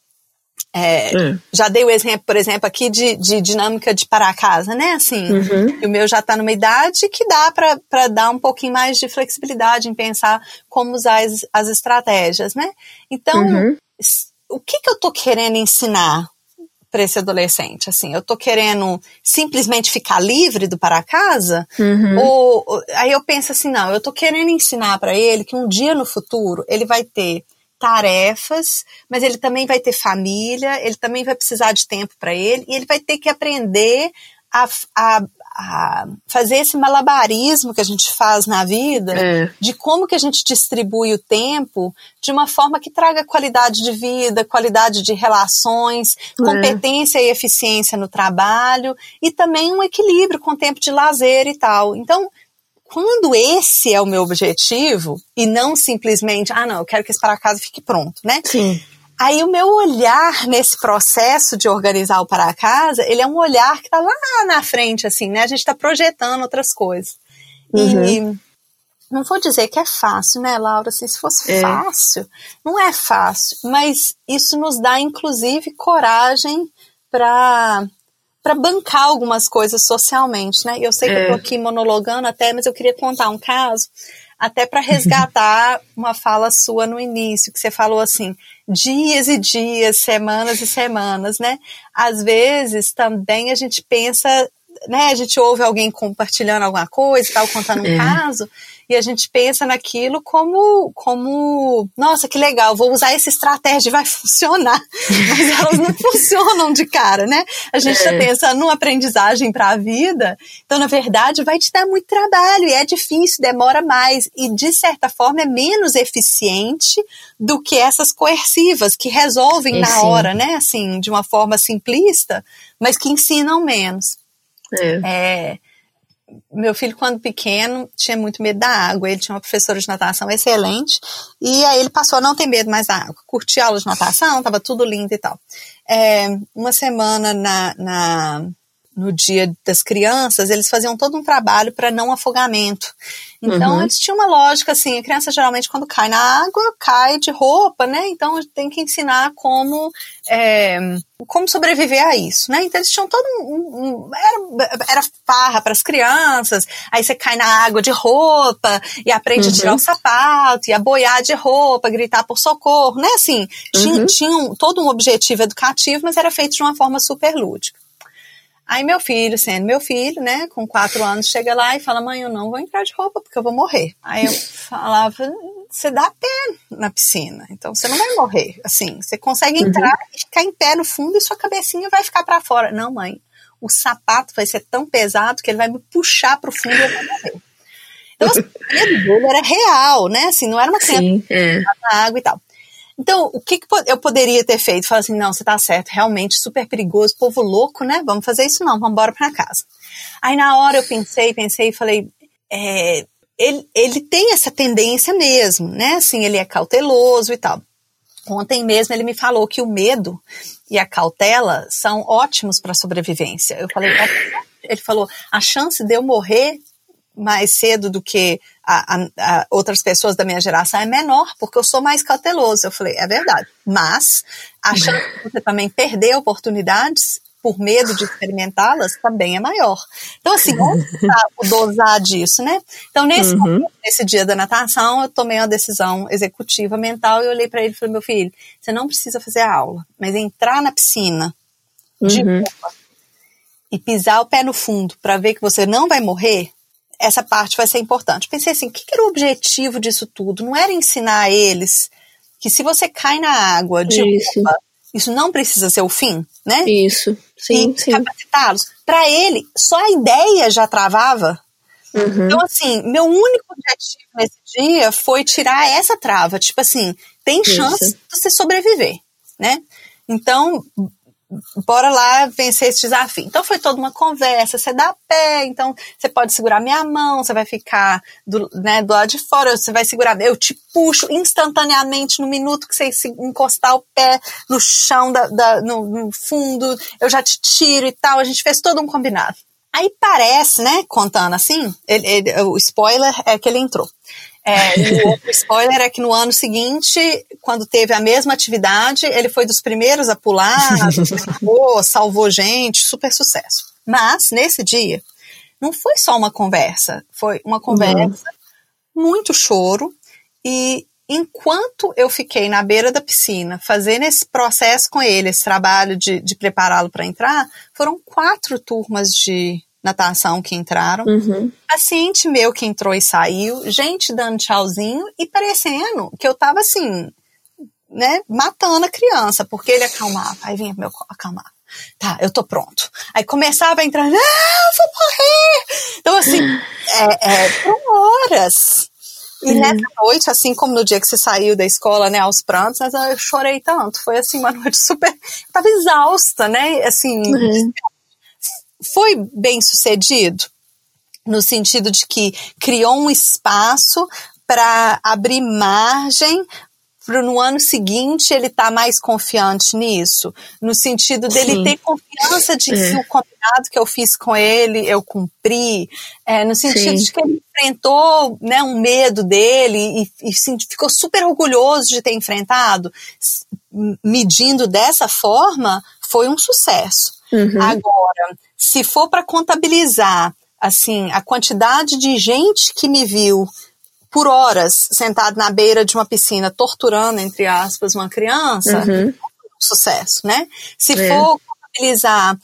É, uhum. Já dei o exemplo, por exemplo, aqui de, de dinâmica de para casa, né? Assim, uhum. o meu já está numa idade que dá para dar um pouquinho mais de flexibilidade em pensar como usar as, as estratégias, né? Então, uhum. o que, que eu estou querendo ensinar para esse adolescente? Assim, eu estou querendo simplesmente ficar livre do para casa? Uhum. Ou, ou aí eu penso assim, não, eu estou querendo ensinar para ele que um dia no futuro ele vai ter tarefas, mas ele também vai ter família, ele também vai precisar de tempo para ele, e ele vai ter que aprender a, a, a fazer esse malabarismo que a gente faz na vida, é. de como que a gente distribui o tempo de uma forma que traga qualidade de vida, qualidade de relações, é. competência e eficiência no trabalho, e também um equilíbrio com o tempo de lazer e tal. Então, quando esse é o meu objetivo, e não simplesmente, ah não, eu quero que esse para casa fique pronto, né? Sim. Aí o meu olhar nesse processo de organizar o para casa, ele é um olhar que tá lá na frente, assim, né? A gente tá projetando outras coisas. Uhum. E não vou dizer que é fácil, né, Laura? Assim, se fosse é. fácil, não é fácil, mas isso nos dá, inclusive, coragem para para bancar algumas coisas socialmente, né? Eu sei que é. eu tô aqui monologando até, mas eu queria contar um caso, até para resgatar uma fala sua no início, que você falou assim, dias e dias, semanas e semanas, né? Às vezes também a gente pensa, né? A gente ouve alguém compartilhando alguma coisa, tal, contando um é. caso, e a gente pensa naquilo como, como, nossa, que legal, vou usar essa estratégia e vai funcionar. Mas elas não funcionam de cara, né? A gente está é. pensando numa aprendizagem para a vida, então, na verdade, vai te dar muito trabalho, e é difícil, demora mais, e de certa forma é menos eficiente do que essas coercivas, que resolvem e na sim. hora, né? Assim, de uma forma simplista, mas que ensinam menos. É. é Meu filho, quando pequeno, tinha muito medo da água. Ele tinha uma professora de natação excelente. E aí ele passou a não ter medo mais da água. Curtia a aula de natação, estava tudo lindo e tal. É, uma semana na, na, no dia das crianças, eles faziam todo um trabalho para não afogamento. Então, uhum. antes tinha uma lógica assim, a criança geralmente quando cai na água, cai de roupa, né? Então, tem que ensinar como... É, como sobreviver a isso, né? Então eles tinham todo um... um era, era farra para as crianças, aí você cai na água de roupa e aprende uhum. a tirar o sapato, e a boiar de roupa, gritar por socorro, né? Assim, uhum. tinha, tinha um, todo um objetivo educativo, mas era feito de uma forma super lúdica. Aí meu filho, sendo meu filho, né, com quatro anos, chega lá e fala, mãe, eu não vou entrar de roupa porque eu vou morrer. Aí eu falava, você dá pé na piscina, então você não vai morrer, assim, você consegue entrar uhum. e ficar em pé no fundo e sua cabecinha vai ficar para fora. Não, mãe, o sapato vai ser tão pesado que ele vai me puxar pro fundo e eu vou morrer. Então, assim, o medo dele era real, né, assim, não era uma criança Sim, é. na água e tal. Então, o que, que eu poderia ter feito? Falar assim, não, você tá certo, realmente super perigoso, povo louco, né? Vamos fazer isso não, vamos embora pra casa. Aí na hora eu pensei, pensei e falei, é, ele, ele tem essa tendência mesmo, né? Assim, ele é cauteloso e tal. Ontem mesmo ele me falou que o medo e a cautela são ótimos para sobrevivência. Eu falei, ele falou, a chance de eu morrer mais cedo do que a, a, a outras pessoas da minha geração é menor, porque eu sou mais cauteloso. Eu falei, é verdade, mas a chance de você também perder oportunidades por medo de experimentá-las também é maior. Então, assim, onde está o dosar disso, né? Então, nesse, uhum. momento, nesse dia da natação, eu tomei uma decisão executiva mental e eu olhei para ele e falei, meu filho, você não precisa fazer a aula, mas entrar na piscina de uhum. roupa e pisar o pé no fundo para ver que você não vai morrer, essa parte vai ser importante. Pensei assim, o que era o objetivo disso tudo? Não era ensinar a eles que se você cai na água de isso. roupa, isso não precisa ser o fim, né? Isso, sim, e sim. capacitá-los. Para ele, só a ideia já travava. Uhum. Então, assim, meu único objetivo nesse dia foi tirar essa trava. Tipo assim, tem chance isso. de você sobreviver, né? Então, bora lá vencer esse desafio. Então foi toda uma conversa, você dá pé, então você pode segurar minha mão, você vai ficar do, né, do lado de fora, você vai segurar, eu te puxo instantaneamente no minuto que você encostar o pé no chão, da, da, no, no fundo, eu já te tiro e tal, a gente fez todo um combinado. Aí parece, né, contando assim, ele, ele, o spoiler é que ele entrou. É, e o outro spoiler é que no ano seguinte, quando teve a mesma atividade, ele foi dos primeiros a pular, salvou, salvou gente, super sucesso. Mas, nesse dia, não foi só uma conversa, foi uma conversa, uhum. muito choro, e enquanto eu fiquei na beira da piscina, fazendo esse processo com ele, esse trabalho de, de prepará-lo para entrar, foram quatro turmas de natação que entraram, uhum. paciente meu que entrou e saiu, gente dando tchauzinho e parecendo que eu tava assim, né, matando a criança, porque ele acalmava, aí vinha pro meu colo, acalmava, tá, eu tô pronto, aí começava a entrar, não, eu vou morrer, então assim, é, é, por horas, e uhum. nessa noite, assim como no dia que você saiu da escola, né, aos prantos, eu chorei tanto, foi assim, uma noite super, eu tava exausta, né, assim, uhum. foi bem sucedido, no sentido de que criou um espaço para abrir margem para no ano seguinte ele estar tá mais confiante nisso, no sentido dele Sim. ter confiança de é. que o combinado que eu fiz com ele, eu cumpri, é, no sentido Sim. de que ele enfrentou, né, um medo dele e, e sim, ficou super orgulhoso de ter enfrentado, medindo dessa forma, foi um sucesso. Uhum. Agora, se for para contabilizar, assim, a quantidade de gente que me viu por horas sentado na beira de uma piscina torturando, entre aspas, uma criança, uhum. sucesso, né? Se é. for contabilizar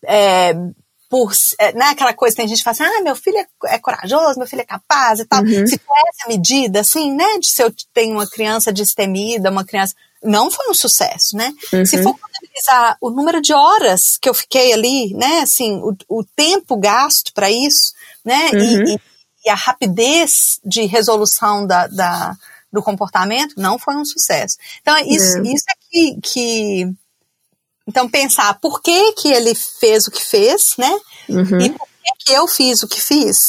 é, por, é, né, aquela coisa que tem gente que fala assim, ah, meu filho é, é corajoso, meu filho é capaz e tal. Uhum. Se for essa medida, assim, né, de se eu tenho uma criança destemida, uma criança... Não foi um sucesso, né? Uhum. Se for contabilizar o número de horas que eu fiquei ali, né, assim, o, o tempo gasto para isso, né, uhum. e, e, e a rapidez de resolução da, da, do comportamento, não foi um sucesso. Então, isso, uhum. isso é que, que... Então, pensar por que que ele fez o que fez, né, uhum. e por que que eu fiz o que fiz,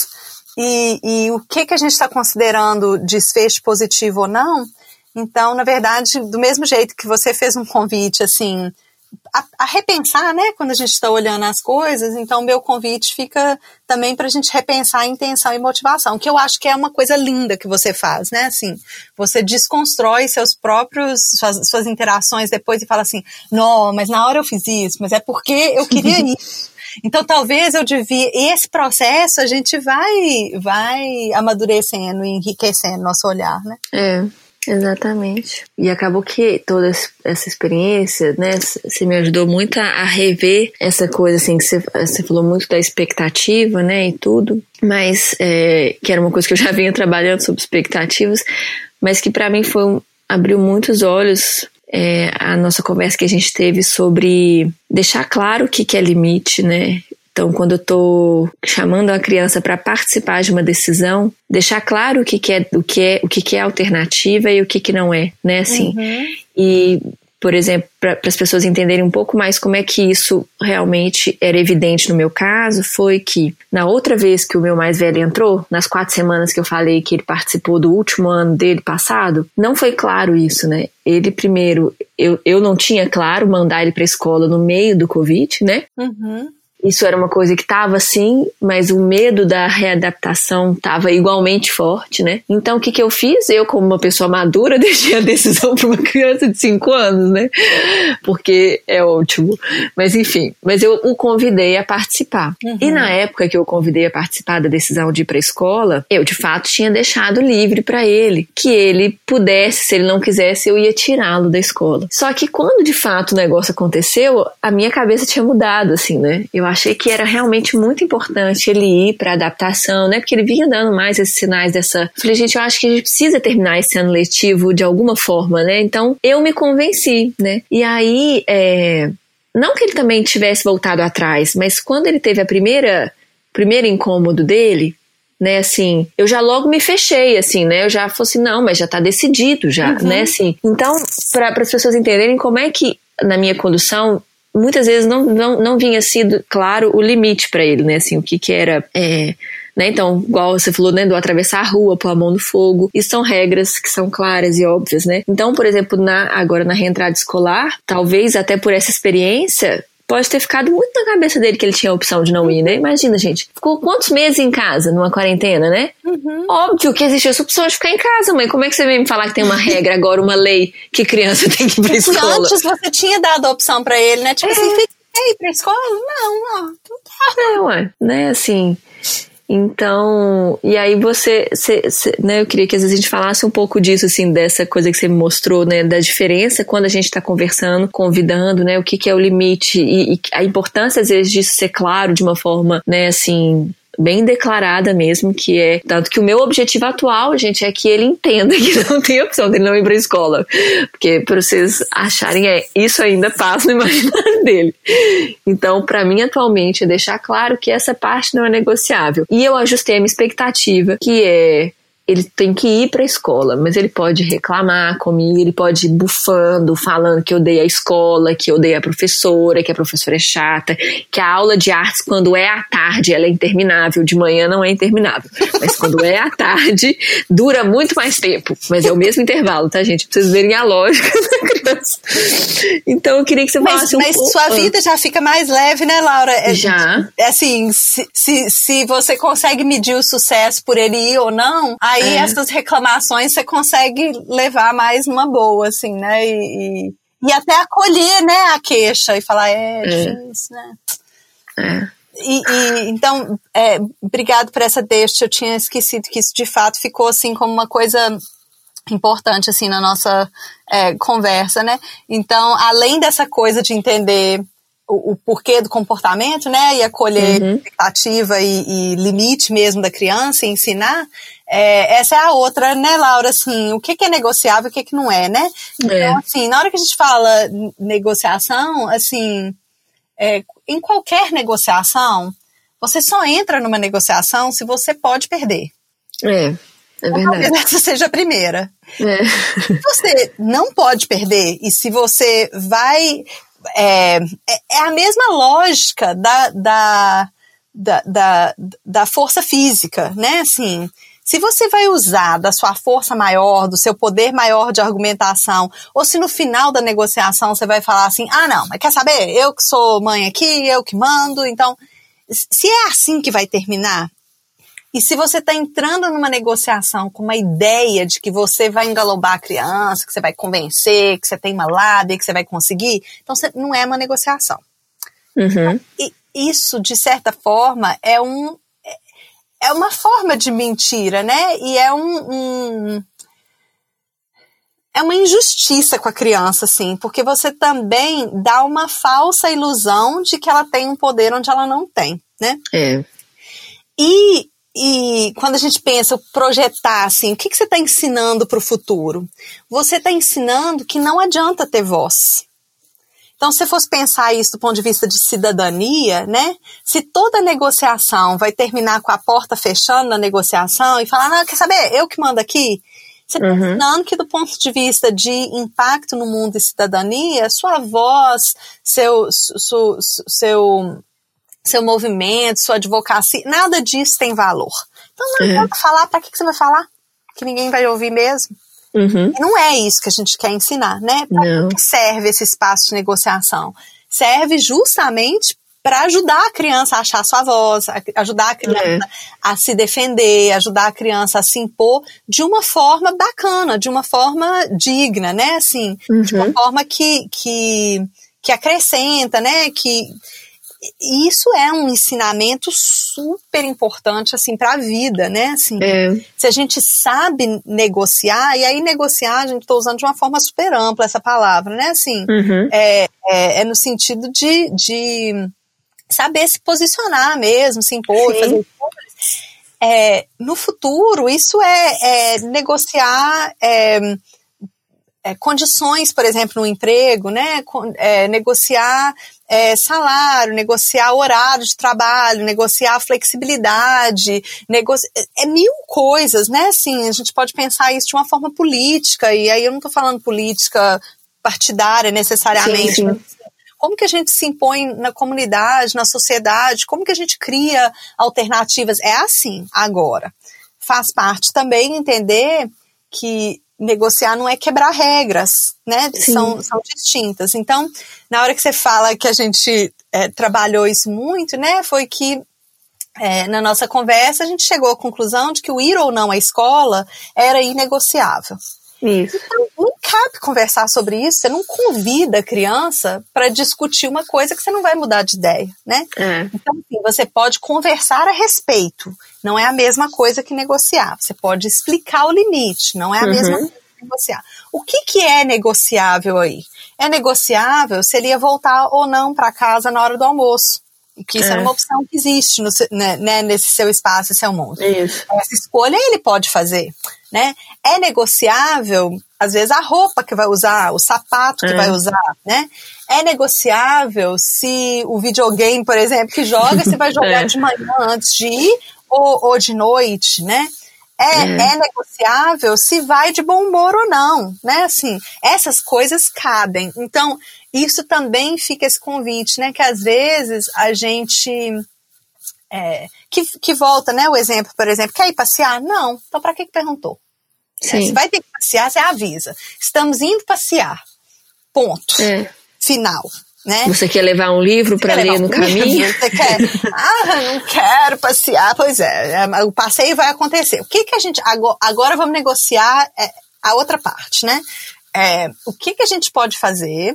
e, e o que que a gente está considerando desfecho positivo ou não. Então, na verdade, do mesmo jeito que você fez um convite, assim, a, a repensar, né, quando a gente está olhando as coisas, então meu convite fica também para a gente repensar a intenção e motivação, que eu acho que é uma coisa linda que você faz, né, assim, você desconstrói seus próprios, suas, suas interações depois e fala assim, não, mas na hora eu fiz isso, mas é porque eu queria isso. Então, talvez eu devia... Esse processo a gente vai, vai amadurecendo e enriquecendo nosso olhar, né? É. Exatamente. E acabou que toda essa experiência, né, você me ajudou muito a rever essa coisa, assim, que você, você falou muito da expectativa, né, e tudo, mas é, que era uma coisa que eu já vinha trabalhando sobre expectativas, mas que pra mim foi um, abriu muitos olhos é, a nossa conversa que a gente teve sobre deixar claro o que, que é limite, né. Então, quando eu tô chamando a criança para participar de uma decisão, deixar claro o que, que é, o que é, o que, que é alternativa e o que, que não é, né, assim. Uhum. E, por exemplo, para as pessoas entenderem um pouco mais como é que isso realmente era evidente no meu caso, foi que na outra vez que o meu mais velho entrou, nas quatro semanas que eu falei que ele participou do último ano dele passado, não foi claro isso, né? Ele primeiro, eu, eu não tinha claro mandar ele para a escola no meio do Covid, né? Uhum. Isso era uma coisa que estava assim, mas o medo da readaptação estava igualmente forte, né? Então, o que que eu fiz? Eu, como uma pessoa madura, deixei a decisão para uma criança de cinco anos, né? Porque é ótimo. Mas, enfim, mas eu o convidei a participar. Uhum. E na época que eu convidei a participar da decisão de ir para a escola, eu, de fato, tinha deixado livre para ele, que ele pudesse, se ele não quisesse, eu ia tirá-lo da escola. Só que quando, de fato, o negócio aconteceu, a minha cabeça tinha mudado, assim, né? Eu achei que era realmente muito importante ele ir para adaptação, né? Porque ele vinha dando mais esses sinais dessa... Falei, gente, eu acho que a gente precisa terminar esse ano letivo de alguma forma, né? Então, eu me convenci, né? E aí, é... não que ele também tivesse voltado atrás, mas quando ele teve a primeira... primeiro incômodo dele, né, assim, eu já logo me fechei, assim, né? Eu já falei assim, não, mas já tá decidido já, uhum. né? Assim, então, para as pessoas entenderem como é que, na minha condução, muitas vezes não, não, não vinha sido claro o limite para ele, né, assim, o que que era, é, né, então, igual você falou, né, do atravessar a rua, pôr a mão no fogo, isso são regras que são claras e óbvias, né, então, por exemplo, na, agora na reentrada escolar, talvez até por essa experiência, pode ter ficado muito na cabeça dele que ele tinha a opção de não ir, né? Imagina, gente. Ficou quantos meses em casa, numa quarentena, né? Uhum. Óbvio que existe essa opção de ficar em casa, mãe. Como é que você vem me falar que tem uma regra agora, uma lei, que criança tem que ir pra escola? Antes você tinha dado a opção pra ele, né? Tipo é. assim, quer ir pra escola? Não, não. Não tá. É, ué. Né, assim... Então, e aí você, você, você, né, eu queria que às vezes a gente falasse um pouco disso, assim, dessa coisa que você me mostrou, né, da diferença quando a gente está conversando, convidando, né, o que, que é o limite e, e a importância às vezes disso ser claro de uma forma, né, assim, bem declarada mesmo, que é, tanto que o meu objetivo atual, gente, é que ele entenda que não tem opção dele não ir pra escola, porque pra vocês acharem, é, isso ainda passa no imaginário dele. Então, pra mim, atualmente, é deixar claro que essa parte não é negociável. E eu ajustei a minha expectativa, que é, ele tem que ir para a escola, mas ele pode reclamar comigo, ele pode ir bufando, falando que eu odeio a escola, que eu odeio a professora, que a professora é chata, que a aula de artes, quando é à tarde, ela é interminável, de manhã não é interminável, mas quando é à tarde, dura muito mais tempo, mas é o mesmo intervalo, tá, gente? Pra vocês verem a lógica da criança. Então eu queria que você mas, falasse um mas pouco... Mas sua vida já fica mais leve, né, Laura? É, já. É assim, se, se, se você consegue medir o sucesso por ele ir ou não, aí Aí é. essas reclamações você consegue levar mais numa boa, assim, né? E, e, e até acolher, né, a queixa e falar, é, é difícil, né? É. E, e, então, é, obrigado por essa deixa, eu tinha esquecido que isso de fato ficou assim como uma coisa importante assim na nossa é, conversa, né? Então, além dessa coisa de entender o, o porquê do comportamento, né, e acolher uhum. expectativa e, e limite mesmo da criança e ensinar, é, essa é a outra, né, Laura, assim, o que, que é negociável e o que, que não é, né? Então, é. assim, na hora que a gente fala negociação, assim, é, em qualquer negociação, você só entra numa negociação se você pode perder. É. É verdade. Talvez essa seja a primeira. É. Se você não pode perder e se você vai... É, é a mesma lógica da, da, da, da, da força física, né? Assim, se você vai usar da sua força maior, do seu poder maior de argumentação, ou se no final da negociação você vai falar assim, ah não, mas quer saber? Eu que sou mãe aqui, eu que mando, então... Se é assim que vai terminar... E se você está entrando numa negociação com uma ideia de que você vai engalobar a criança, que você vai convencer, que você tem uma lábia, que você vai conseguir, então você, não é uma negociação. Uhum. E isso, de certa forma, é, um, é uma forma de mentira, né? E é um, um... é uma injustiça com a criança, assim, porque você também dá uma falsa ilusão de que ela tem um poder onde ela não tem, né? É. E... E quando a gente pensa, projetar assim, o que, que você está ensinando para o futuro? Você está ensinando que não adianta ter voz. Então, se você fosse pensar isso do ponto de vista de cidadania, né? Se toda negociação vai terminar com a porta fechando na negociação e falar, não, quer saber, eu que mando aqui? Você está uhum. ensinando que do ponto de vista de impacto no mundo e cidadania, sua voz, seu... seu, seu seu movimento, sua advocacia, nada disso tem valor. Então não adianta uhum. falar, para que, que você vai falar? Que ninguém vai ouvir mesmo. Uhum. E não é isso que a gente quer ensinar, né? Para que serve esse espaço de negociação? Serve justamente para ajudar a criança a achar sua voz, ajudar a criança uhum. a se defender, ajudar a criança a se impor de uma forma bacana, de uma forma digna, né? Assim, uhum. de uma forma que, que, que acrescenta, né? Que E isso é um ensinamento super importante, assim, para a vida, né? Assim, é. Se a gente sabe negociar, e aí negociar, a gente está usando de uma forma super ampla essa palavra, né? Assim, uhum. é, é, é no sentido de, de saber se posicionar mesmo, se impor, Sim. fazer é, no futuro, isso é, é negociar... É, É, condições, por exemplo, no emprego, né? É, negociar é, salário, negociar horário de trabalho, negociar flexibilidade, negoci... é mil coisas, né? Assim, a gente pode pensar isso de uma forma política, e aí eu não estou falando política partidária necessariamente, sim, sim. mas como que a gente se impõe na comunidade, na sociedade, como que a gente cria alternativas? É assim, agora. Faz parte também entender que negociar não é quebrar regras, né? São, são distintas. Então, na hora que você fala que a gente é, trabalhou isso muito, né? Foi que é, na nossa conversa a gente chegou à conclusão de que o ir ou não à escola era inegociável. Isso. Então, não cabe conversar sobre isso, você não convida a criança para discutir uma coisa que você não vai mudar de ideia, né? É. Então, assim, você pode conversar a respeito, não é a mesma coisa que negociar. Você pode explicar o limite, não é a uhum. mesma coisa que negociar. O que, que é negociável aí? É negociável se ele ia voltar ou não para casa na hora do almoço. Que isso é, é uma opção que existe no, né, né, nesse seu espaço, esse é o mundo. Isso. Essa escolha ele pode fazer, né? É negociável, às vezes, a roupa que vai usar, o sapato que é. vai usar, né? É negociável se o videogame, por exemplo, que joga, se vai jogar é. de manhã antes de ir ou, ou de noite, né? É, é. é negociável se vai de bom humor ou não, né? Assim, essas coisas cabem. Então, isso também fica esse convite, né? Que às vezes a gente... É, que, que volta, né? O exemplo, por exemplo, quer ir passear? Não. Então, para que que perguntou? É, se vai ter que passear, você avisa. Estamos indo passear. Ponto. É. Final. Né? Você quer levar um livro para ler no um caminho? Você quer? Ah, não quero passear. Pois é, o passeio vai acontecer. O que que a gente... Agora, agora vamos negociar é, a outra parte, né? É, o que que a gente pode fazer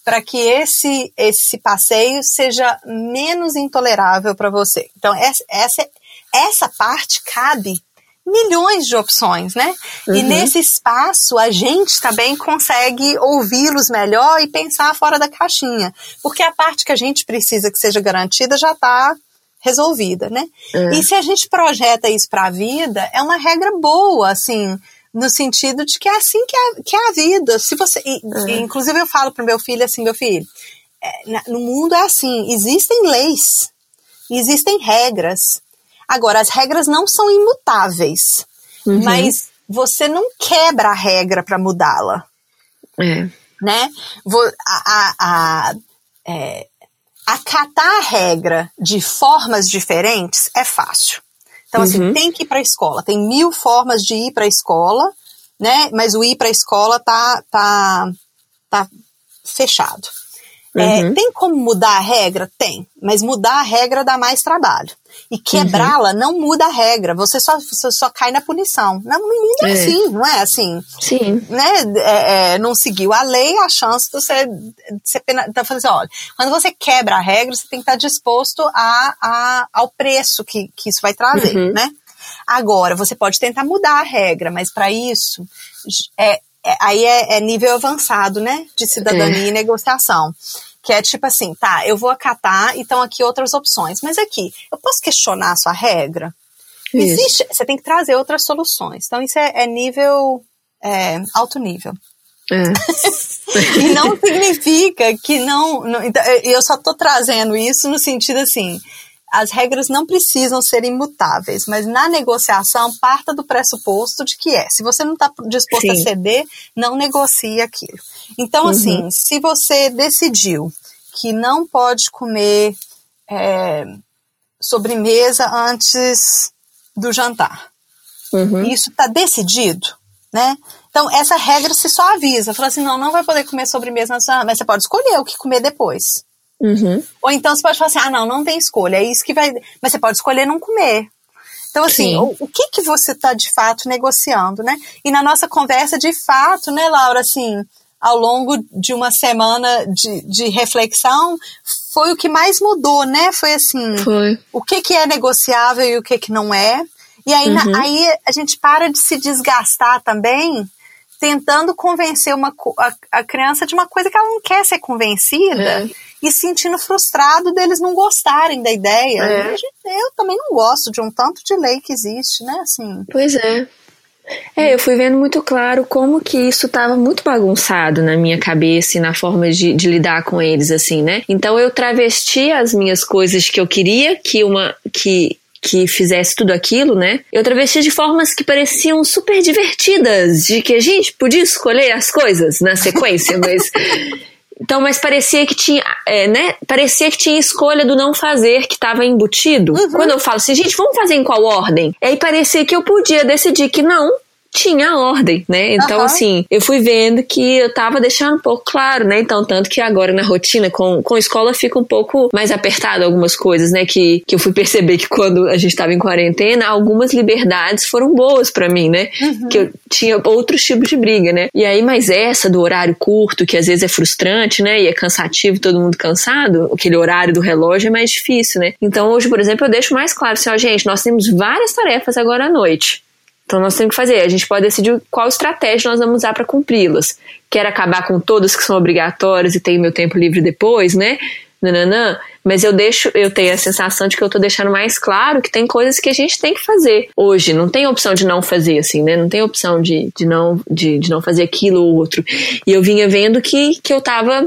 para que esse, esse passeio seja menos intolerável para você. Então, essa, essa, essa parte cabe milhões de opções, né? Uhum. E nesse espaço a gente também consegue ouvi-los melhor e pensar fora da caixinha, porque a parte que a gente precisa que seja garantida já está resolvida, né? Uhum. E se a gente projeta isso para a vida, é uma regra boa, assim, no sentido de que é assim que é, que é a vida. Se você, e, uhum. e, inclusive eu falo para o meu filho assim, meu filho, é, no mundo é assim, existem leis, existem regras. Agora, as regras não são imutáveis, uhum. mas você não quebra a regra para mudá-la. É. Né? A, a, a, é, acatar a regra de formas diferentes é fácil. Então, assim, uhum. tem que ir para a escola. Tem mil formas de ir para a escola, né? Mas o ir para a escola tá, tá, tá fechado. Uhum. É, tem como mudar a regra? Tem. Mas mudar a regra dá mais trabalho. E quebrá-la uhum. não muda a regra, você só, você só cai na punição. Não, no mundo é assim, não é assim? Sim. Né? É, é, não seguiu a lei, a chance de você, de você pena, então, assim, olha, quando você quebra a regra, você tem que estar disposto a, a, ao preço que, que isso vai trazer, uhum. né? Agora, você pode tentar mudar a regra, mas para isso, é, é, aí é, é nível avançado, né? De cidadania é. e negociação. Que é tipo assim, tá, eu vou acatar e estão aqui outras opções. Mas aqui, eu posso questionar a sua regra? Isso. Existe, você tem que trazer outras soluções. Então isso é, é nível, é, alto nível. É. E não significa que não, não... Então, eu só tô trazendo isso no sentido assim, as regras não precisam ser imutáveis, mas na negociação parta do pressuposto de que é. Se você não está disposto Sim. a ceder, não negocie aquilo. Então, uhum. assim, se você decidiu que não pode comer é, sobremesa antes do jantar, uhum. isso está decidido, né? Então, essa regra se só avisa. Fala assim, não, não vai poder comer sobremesa antes do jantar, mas você pode escolher o que comer depois. Uhum. Ou então você pode falar assim, ah não, não tem escolha, é isso que vai, mas você pode escolher não comer. Então assim, o, o que que você está de fato negociando, né? E na nossa conversa de fato, né, Laura, assim, ao longo de uma semana de, de reflexão, foi o que mais mudou, né? Foi assim, foi. O que que é negociável e o que que não é. E aí, uhum. na, aí a gente para de se desgastar também tentando convencer uma, a, a criança de uma coisa que ela não quer ser convencida. É. E sentindo frustrado deles não gostarem da ideia. É. Eu também não gosto de um tanto de lei que existe, né? Assim. Pois é. É, eu fui vendo muito claro como que isso estava muito bagunçado na minha cabeça e na forma de, de lidar com eles, assim, né? Então eu travesti as minhas coisas que eu queria que uma... que que fizesse tudo aquilo, né? Eu travesti de formas que pareciam super divertidas, de que a gente podia escolher as coisas na sequência, mas... Então, mas parecia que tinha, é, né? Parecia que tinha escolha do não fazer que estava embutido. Uhum. Quando eu falo assim, gente, vamos fazer em qual ordem? Aí parecia que eu podia decidir que não tinha ordem, né? Então, uhum. assim, eu fui vendo que eu tava deixando um pouco claro, né? Então, tanto que agora na rotina com, com escola fica um pouco mais apertado algumas coisas, né? Que, que eu fui perceber que quando a gente tava em quarentena, algumas liberdades foram boas pra mim, né? Uhum. Que eu tinha outros tipos de briga, né? E aí, mas essa do horário curto, que às vezes é frustrante, né? E é cansativo, todo mundo cansado, aquele horário do relógio é mais difícil, né? Então, hoje, por exemplo, eu deixo mais claro assim, ó, gente, nós temos várias tarefas agora à noite. Então nós temos que fazer, a gente pode decidir qual estratégia nós vamos usar para cumpri-las. Quero acabar com todas que são obrigatórias e tenho meu tempo livre depois, né? Nananã. Mas eu deixo, eu tenho a sensação de que eu tô deixando mais claro que tem coisas que a gente tem que fazer hoje. Não tem opção de não fazer, assim, né? Não tem opção de, de, não, de, de não fazer aquilo ou outro. E eu vinha vendo que, que eu tava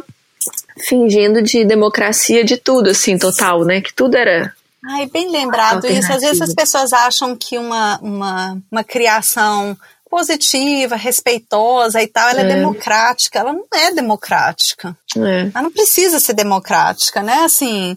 fingindo de democracia de tudo, assim, total, né? Que tudo era... Ai, bem lembrado isso. Às vezes as pessoas acham que uma, uma, uma criação positiva, respeitosa e tal, ela é. é democrática. Ela não é democrática. É. Ela não precisa ser democrática, né? Assim,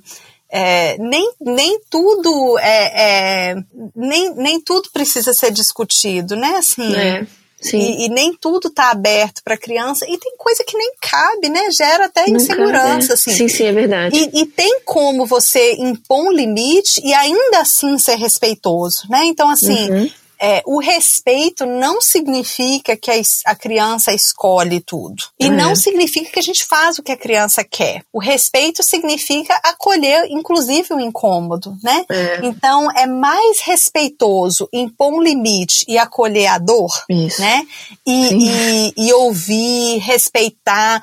é, nem, nem tudo é, é nem, nem tudo precisa ser discutido, né? Assim, é. Sim. E, e nem tudo está aberto para criança, e tem coisa que nem cabe, né? Gera até não insegurança, cabe, é. assim. Sim, sim, é verdade. E, e tem como você impor um limite e ainda assim ser respeitoso, né? Então, assim, uhum. é, o respeito não significa que a, a criança escolhe tudo. E é. não significa que a gente faz o que a criança quer. O respeito significa acolher, inclusive, o incômodo, né? É. Então, é mais respeitoso impor um limite e acolher a dor, Isso. né? E, e, e ouvir, respeitar,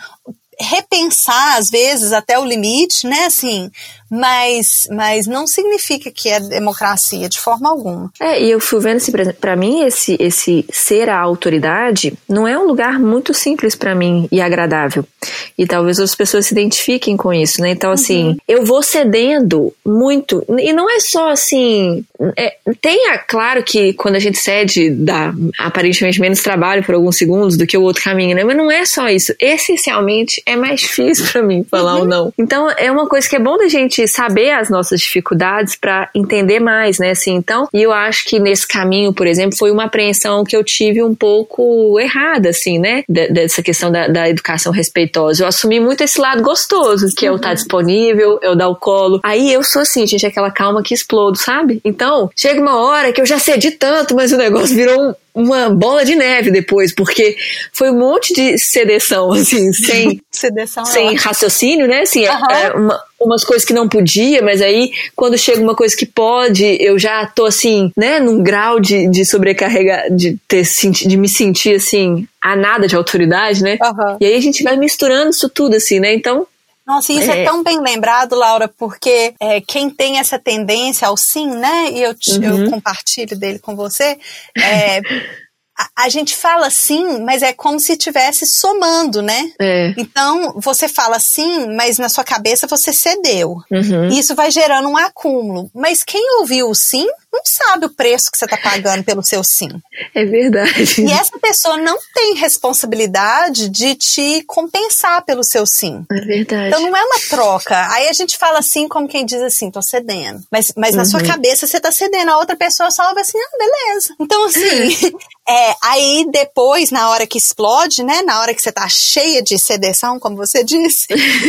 repensar, às vezes, até o limite, né? Assim, mas, mas não significa que é democracia, de forma alguma. É, e eu fui vendo, assim, pra mim, esse, esse ser a autoridade não é um lugar muito simples pra mim e agradável. E talvez as pessoas se identifiquem com isso, né? Então, assim, uhum. eu vou cedendo muito, e não é só assim, é, tem, a, claro que quando a gente cede, dá aparentemente menos trabalho por alguns segundos do que o outro caminho, né? Mas não é só isso. Essencialmente, é mais difícil pra mim falar uhum. ou não. Então, é uma coisa que é bom da gente saber as nossas dificuldades pra entender mais, né? Assim, então, e eu acho que nesse caminho, por exemplo, foi uma apreensão que eu tive um pouco errada, assim, né? D- dessa questão da, da educação respeitosa. Eu assumi muito esse lado gostoso, que uhum. é o estar disponível, é o dar o colo. Aí eu sou assim, gente, aquela calma que explodo, sabe? Então, chega uma hora que eu já cedi tanto, mas o negócio virou um uma bola de neve depois, porque foi um monte de sedeção, assim, sem, sedeção sem raciocínio, né, assim, uhum. é, uma, umas coisas que não podia, mas aí, quando chega uma coisa que pode, eu já tô, assim, né, num grau de, de sobrecarregar, de, ter, de me sentir, assim, a nada de autoridade, né, uhum. e aí a gente vai misturando isso tudo, assim, né, então, nossa, isso é. é tão bem lembrado, Laura, porque é, quem tem essa tendência ao sim, né, e eu, te, uhum. eu compartilho dele com você, é, a, a gente fala sim, mas é como se estivesse somando, né? É. Então, você fala sim, mas na sua cabeça você cedeu. Uhum. E isso vai gerando um acúmulo. Mas quem ouviu o sim não sabe o preço que você está pagando pelo seu sim. É verdade. E essa pessoa não tem responsabilidade de te compensar pelo seu sim. É verdade. Então não é uma troca. Aí a gente fala assim como quem diz assim, tô cedendo. Mas, mas uhum. na sua cabeça você tá cedendo, a outra pessoa só vai assim, ah, beleza. Então assim, é, aí depois, na hora que explode, né, na hora que você tá cheia de sedeção, como você disse,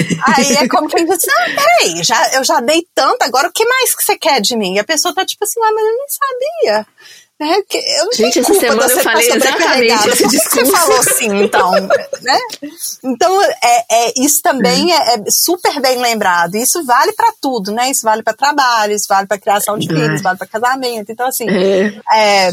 aí é como quem diz, não, peraí, já, eu já dei tanto, agora o que mais que você quer de mim? E a pessoa tá tipo assim, ah, mas eu nem sabia. Né? Eu não Gente, essa semana eu falei exatamente esse discurso. Por que você falou assim, então? Né? Então, é, é, isso também é, é super bem lembrado. Isso vale para tudo, né? Isso vale para trabalho, isso vale para criação de filhos, isso vale para casamento. Então, assim, é, é,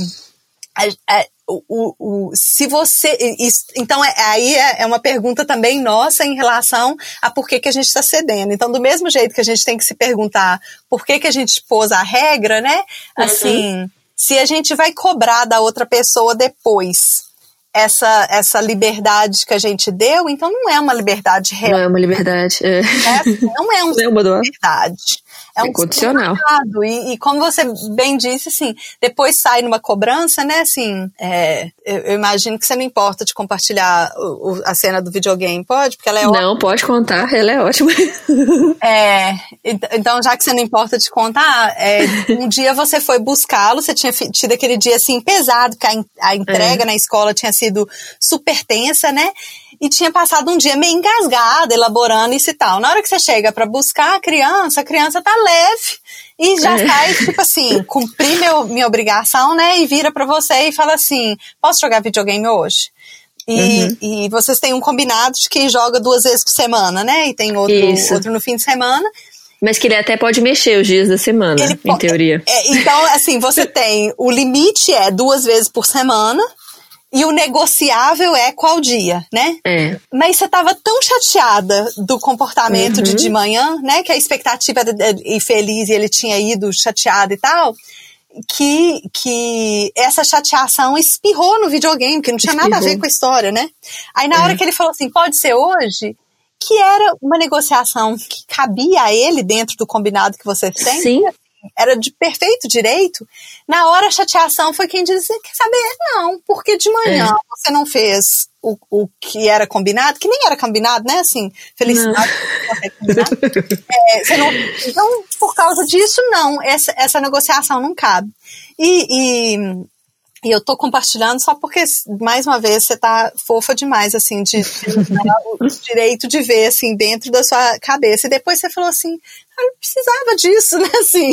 é, o, o, o, se você... Isso, então, é, aí é, é uma pergunta também nossa em relação a por que, que a gente está cedendo. Então, do mesmo jeito que a gente tem que se perguntar por que, que a gente pôs a regra, né? Assim... Uhum. Se a gente vai cobrar da outra pessoa depois essa, essa liberdade que a gente deu, então não é uma liberdade real. Não é uma liberdade. É. É, não é uma liberdade. É, é um condicional. E, e como você bem disse, assim, depois sai numa cobrança, né, assim, é, eu, eu imagino que você não importa de compartilhar o, o, a cena do videogame, pode? Porque ela é ótima. Não, pode contar, ela é ótima. É, então, já que você não importa de contar, é, um dia você foi buscá-lo, você tinha tido aquele dia, assim, pesado, que a, a entrega é. na escola tinha sido super tensa, né? E tinha passado um dia meio engasgada, elaborando isso e tal. Na hora que você chega pra buscar a criança, a criança tá leve e já é. sai, tipo assim, cumprir meu, minha obrigação, né? E vira pra você e fala assim, posso jogar videogame hoje? E, uhum. e vocês têm um combinado de que joga duas vezes por semana, né? E tem outro, outro no fim de semana. Mas que ele até pode mexer os dias da semana, ele em po- teoria. É, então, assim, você tem, o limite é duas vezes por semana, e o negociável é qual dia, né? É. Mas você tava tão chateada do comportamento uhum. de de manhã, né? Que a expectativa era ir feliz e ele tinha ido chateado e tal, que, que essa chateação espirrou no videogame, que não tinha espirrou. Nada a ver com a história, né? Aí na é. hora que ele falou assim, pode ser hoje, que era uma negociação que cabia a ele dentro do combinado que vocês têm. Sim. Era de perfeito direito. Na hora a chateação foi quem disse, quer saber? Não, porque de manhã é. você não fez o, o que era combinado, que nem era combinado, né? Assim, felicidade. É, você não, então, por causa disso, não. Essa, essa negociação não cabe. E... e E eu tô compartilhando só porque, mais uma vez, você tá fofa demais, assim, de, de o direito de ver, assim, dentro da sua cabeça. E depois você falou assim, eu precisava disso, né, assim.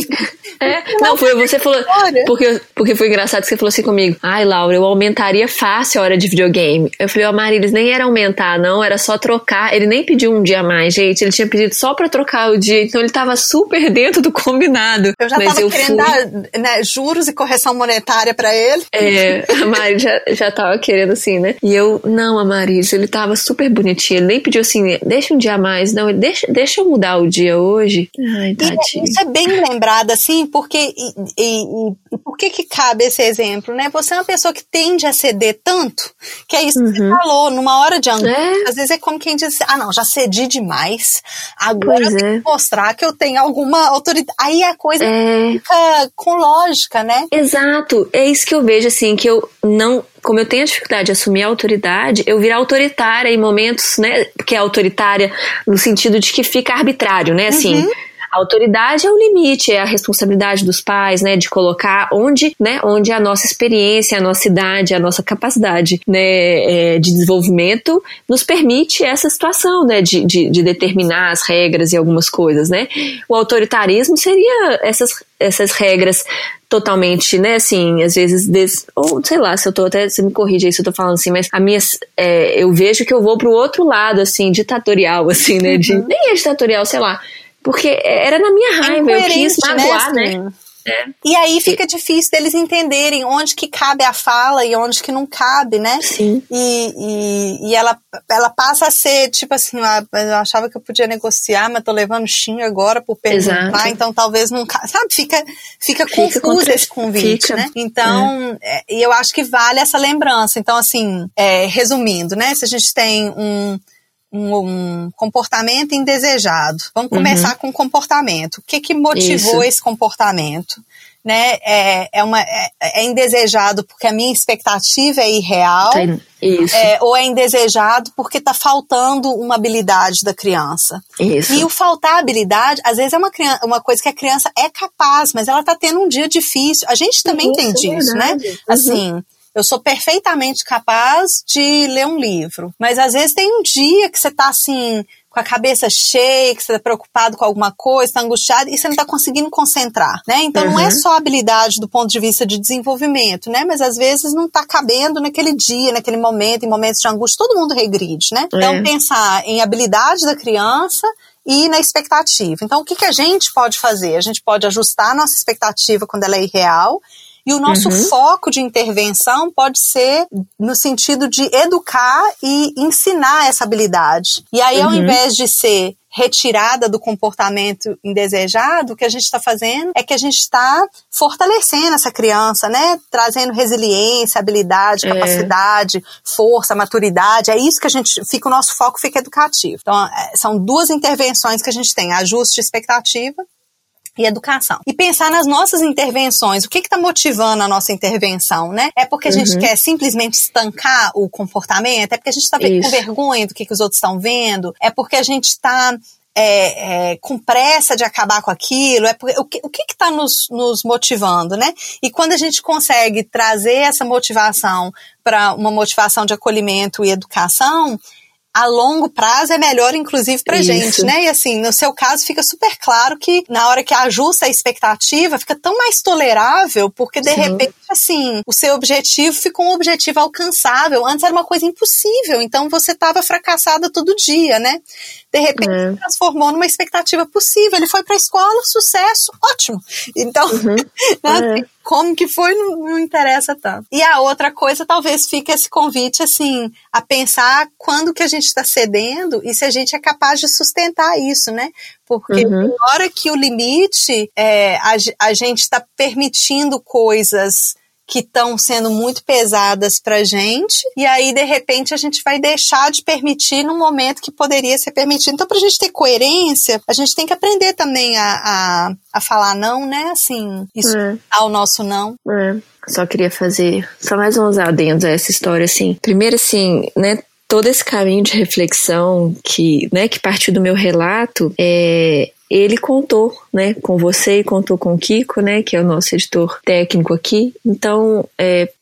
É, não, foi, você falou, porque, porque foi engraçado que você falou assim comigo, ai, Laura, eu aumentaria fácil a hora de videogame. Eu falei, ó, oh, Marilis, nem era aumentar, não, era só trocar. Ele nem pediu um dia a mais, gente, ele tinha pedido só pra trocar o dia, então ele tava super dentro do combinado. Eu já mas tava eu querendo fui... dar, né, juros e correção monetária pra ele. É, a Marilis já, já tava querendo assim, né? E eu, não, a Marilis, ele tava super bonitinho, ele nem pediu assim, deixa um dia a mais, não, ele deixa, deixa eu mudar o dia hoje. Ai, tadinho. Isso é bem lembrado, assim, porque e, e, e por que que cabe esse exemplo, né? Você é uma pessoa que tende a ceder tanto, que é isso que uhum. você falou, numa hora de angústia, é. Às vezes é como quem diz, ah não, já cedi demais, agora pois eu tenho é. que mostrar que eu tenho alguma autoridade. Aí a coisa é. fica com lógica, né? Exato, é isso que eu vejo, assim, que eu não... Como eu tenho a dificuldade de assumir a autoridade, eu virar autoritária em momentos, né? Porque é autoritária no sentido de que fica arbitrário, né? Assim, uhum. A autoridade é o limite, é a responsabilidade dos pais, né? De colocar onde, né? Onde a nossa experiência, a nossa idade, a nossa capacidade, né? É, de desenvolvimento nos permite essa situação, né? De, de, de determinar as regras e algumas coisas, né? O autoritarismo seria essas, essas regras totalmente, né, assim, às vezes, des... ou sei lá, se eu tô até, você me corrige aí se eu tô falando assim, mas a minha, é, eu vejo que eu vou pro outro lado, assim, ditatorial, assim, né, de, uhum. nem é ditatorial, sei lá, porque era na minha raiva, é eu quis magoar, né, assim. né? É. E aí fica difícil deles entenderem onde que cabe a fala e onde que não cabe, né? Sim. E, e, e ela, ela passa a ser, tipo assim, eu achava que eu podia negociar, mas tô levando xinga agora por perguntar, Exato. Então talvez não cabe, sabe? Fica, fica, fica confuso contra... esse convite, fica. né? Então, é. e eu acho que vale essa lembrança. Então, assim, é, resumindo, né? Se a gente tem um... Um, um comportamento indesejado. Vamos começar uhum. com o comportamento. O que que motivou Isso. esse comportamento? Né? É, é, uma, é, é indesejado porque a minha expectativa é irreal, Isso. É, ou é indesejado porque está faltando uma habilidade da criança. Isso. E o faltar habilidade, às vezes é uma, criança, uma coisa que a criança é capaz, mas ela está tendo um dia difícil. A gente também Isso, tem disso, é né? Uhum. Assim... Eu sou perfeitamente capaz de ler um livro, mas às vezes tem um dia que você tá assim, com a cabeça cheia, que você tá preocupado com alguma coisa, tá angustiado, e você não tá conseguindo concentrar, né? Então uhum. não é só habilidade do ponto de vista de desenvolvimento, né? Mas às vezes não tá cabendo naquele dia, naquele momento, em momentos de angústia, todo mundo regride, né? Então é. pensar em habilidade da criança e na expectativa. Então o que que a gente pode fazer? A gente pode ajustar a nossa expectativa quando ela é irreal. E o nosso uhum. foco de intervenção pode ser no sentido de educar e ensinar essa habilidade. E aí, uhum. ao invés de ser retirada do comportamento indesejado, o que a gente está fazendo é que a gente está fortalecendo essa criança, né? Trazendo resiliência, habilidade, capacidade, é. força, maturidade. É isso que a gente fica, o nosso foco fica educativo. Então, são duas intervenções que a gente tem: ajuste de expectativa e educação. E pensar nas nossas intervenções. O que está motivando a nossa intervenção, né? É porque a uhum. gente quer simplesmente estancar o comportamento? É porque a gente está com vergonha do que, que os outros estão vendo? É porque a gente está é, é, com pressa de acabar com aquilo? É porque, o que o está nos, nos motivando, né? E quando a gente consegue trazer essa motivação para uma motivação de acolhimento e educação, a longo prazo é melhor, inclusive, pra Isso. gente, né? E assim, no seu caso, fica super claro que na hora que ajusta a expectativa, fica tão mais tolerável, porque de Sim. repente, assim, o seu objetivo ficou um objetivo alcançável. Antes era uma coisa impossível, então você estava fracassada todo dia, né? De repente, é. se transformou numa expectativa possível. Ele foi pra escola, sucesso, ótimo. Então, uhum. né? é. como que foi não, não interessa tanto. E a outra coisa, talvez fique esse convite, assim, a pensar quando que a gente está cedendo e se a gente é capaz de sustentar isso, né? Porque uhum. na hora que o limite, é, a, a gente está permitindo coisas que estão sendo muito pesadas pra gente, e aí, de repente, a gente vai deixar de permitir num momento que poderia ser permitido. Então, pra gente ter coerência, a gente tem que aprender também a, a, a falar não, né? Assim, isso é. ao nosso não. É. Só queria fazer só mais uns adendos a essa história, assim. Primeiro, assim, né? Todo esse caminho de reflexão que, né, que partiu do meu relato, é, ele contou, né, com você e contou com o Kiko, né, que é o nosso editor técnico aqui. Então, é,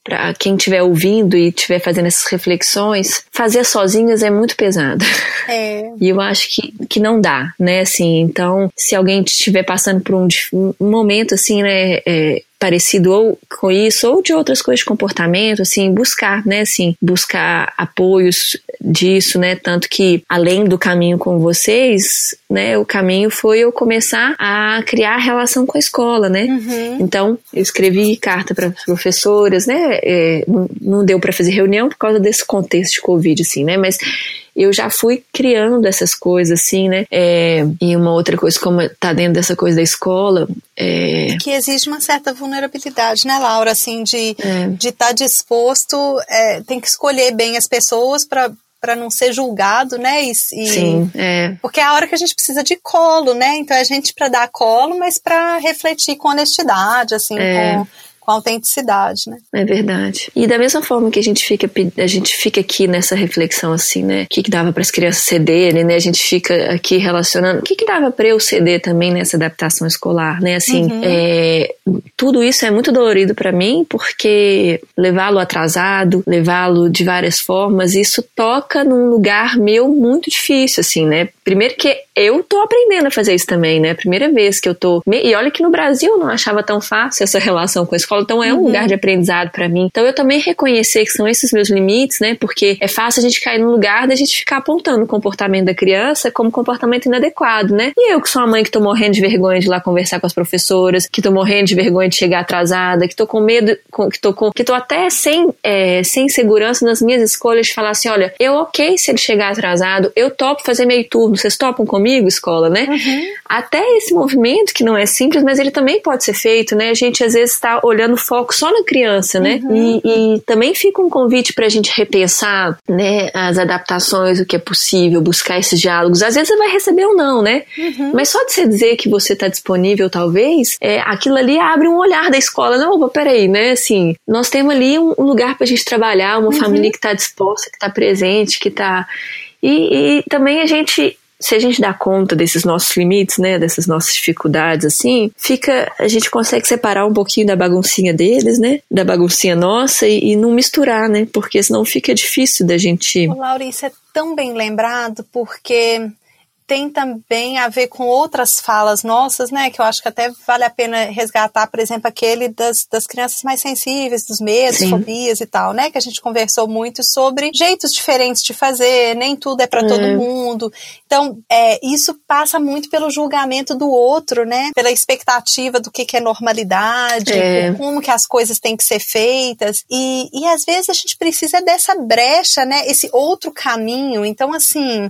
para quem estiver ouvindo e estiver fazendo essas reflexões, fazer sozinhas é muito pesado. É. E eu acho que, que não dá, né, assim, então, se alguém estiver passando por um, um momento, assim, né, é, parecido ou com isso, ou de outras coisas de comportamento, assim, buscar, né, assim, buscar apoios disso, né, tanto que, além do caminho com vocês, né, o caminho foi eu começar a criar relação com a escola, né, uhum. Então, eu escrevi carta para professoras, né, é, não, não deu para fazer reunião por causa desse contexto de Covid, assim, né, mas eu já fui criando essas coisas, assim, né? É, e uma outra coisa, como tá dentro dessa coisa da escola... É... Que exige uma certa vulnerabilidade, né, Laura? Assim, de é. de estar disposto, é, tem que escolher bem as pessoas para para não ser julgado, né? E, e, Sim, é. Porque é a hora que a gente precisa de colo, né? Então, é a gente para dar colo, mas para refletir com honestidade, assim, é. com... com autenticidade, né? É verdade. E da mesma forma que a gente fica, a gente fica aqui nessa reflexão assim, né? O que, que dava para as crianças cederem, né? A gente fica aqui relacionando. O que, que dava para eu ceder também nessa adaptação escolar, né? Assim, uhum. é, tudo isso é muito dolorido para mim, porque levá-lo atrasado, levá-lo de várias formas, isso toca num lugar meu muito difícil, assim, né? Primeiro que eu tô aprendendo a fazer isso também, né? Primeira vez que eu tô... E olha que no Brasil eu não achava tão fácil essa relação com a escola, então é um uhum. lugar de aprendizado pra mim. Então eu também reconhecer que são esses meus limites, né? Porque é fácil a gente cair no lugar da gente ficar apontando o comportamento da criança como comportamento inadequado, né? E eu que sou uma mãe que tô morrendo de vergonha de ir lá conversar com as professoras, que tô morrendo de vergonha de chegar atrasada, que tô com medo, que tô, com, que tô até sem, é, sem segurança nas minhas escolhas de falar assim, olha, eu ok se ele chegar atrasado, eu topo fazer meio turno, vocês topam comigo, escola, né? Uhum. Até esse movimento que não é simples, mas ele também pode ser feito, né? A gente às vezes tá olhando o foco só na criança, né? Uhum. E, e também fica um convite pra gente repensar, né, as adaptações, o que é possível, buscar esses diálogos. Às vezes você vai receber ou não, né? Uhum. Mas só de você dizer que você tá disponível, talvez, é, aquilo ali abre um olhar da escola. Não, opa, peraí, né? Assim, nós temos ali um, um lugar pra gente trabalhar, uma uhum. família que tá disposta, que tá presente, que tá... E, e também a gente... Se a gente dá conta desses nossos limites, né, dessas nossas dificuldades, assim, fica, a gente consegue separar um pouquinho da baguncinha deles, né, da baguncinha nossa e, e não misturar, né, porque senão fica difícil da gente... Ô, Laura, isso é tão bem lembrado, porque tem também a ver com outras falas nossas, né, que eu acho que até vale a pena resgatar, por exemplo, aquele das, das crianças mais sensíveis, dos medos, Sim. fobias e tal, né, que a gente conversou muito sobre jeitos diferentes de fazer, nem tudo é para é. todo mundo. Então, é, isso passa muito pelo julgamento do outro, né, pela expectativa do que, que é normalidade, é. como que as coisas têm que ser feitas, e, e às vezes a gente precisa dessa brecha, né, esse outro caminho. Então, assim...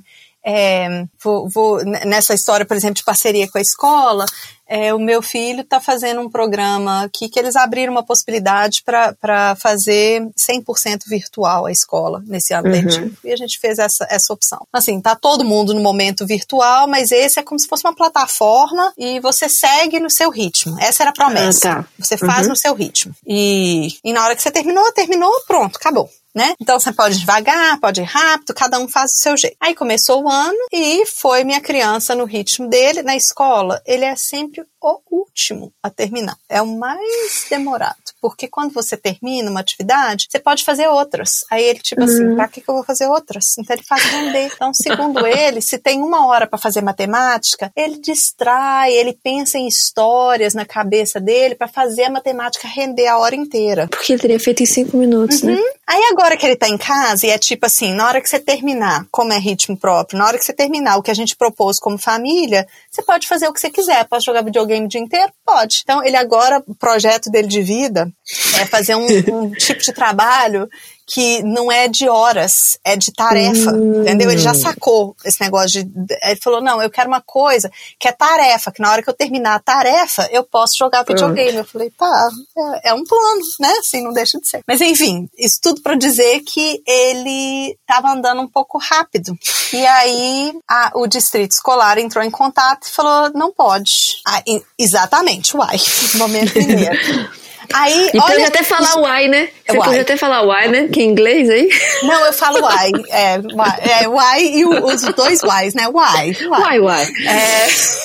É, vou, vou, nessa história, por exemplo, de parceria com a escola, é, o meu filho está fazendo um programa aqui que eles abriram uma possibilidade para fazer cem por cento virtual a escola nesse ano letivo. Uhum. E a gente fez essa, essa opção. Assim, tá todo mundo no momento virtual, mas esse é como se fosse uma plataforma e você segue no seu ritmo. Essa era a promessa. Ah, tá. Você faz uhum. no seu ritmo. E, e na hora que você terminou, terminou, pronto, acabou. Né? Então você pode ir devagar, pode ir rápido, cada um faz o seu jeito. Aí começou o ano e foi minha criança no ritmo dele. Na escola, ele é sempre o último a terminar. É o mais demorado. Porque quando você termina uma atividade, você pode fazer outras. Aí ele, tipo uhum. assim, pra que, que eu vou fazer outras? Então ele faz render. Então, segundo ele, se tem uma hora pra fazer matemática, ele distrai, ele pensa em histórias na cabeça dele pra fazer a matemática render a hora inteira. Porque ele teria feito em cinco minutos, uhum. né? Aí agora que ele tá em casa, e é tipo assim, na hora que você terminar, como é ritmo próprio, na hora que você terminar o que a gente propôs como família, você pode fazer o que você quiser. Pode jogar videogame o dia inteiro? Pode. Então ele agora, o projeto dele de vida é fazer um, um tipo de trabalho que não é de horas, é de tarefa, hum. entendeu? Ele já sacou esse negócio de... Ele falou, não, eu quero uma coisa que é tarefa, que na hora que eu terminar a tarefa, eu posso jogar videogame. Pronto. Eu falei, tá, é, é um plano, né? Assim, não deixa de ser. Mas enfim, isso tudo pra dizer que ele tava andando um pouco rápido. E aí, a, o distrito escolar entrou em contato e falou, não pode. Ah, e, exatamente, uai, momento primeiro. Aí, e olha, pode até falar isso, why, né? Você why. pode até falar why, né? Que em inglês aí. Não, eu falo why. É, why, é, why e o, os dois whys, né? Why. Why, why. why. É,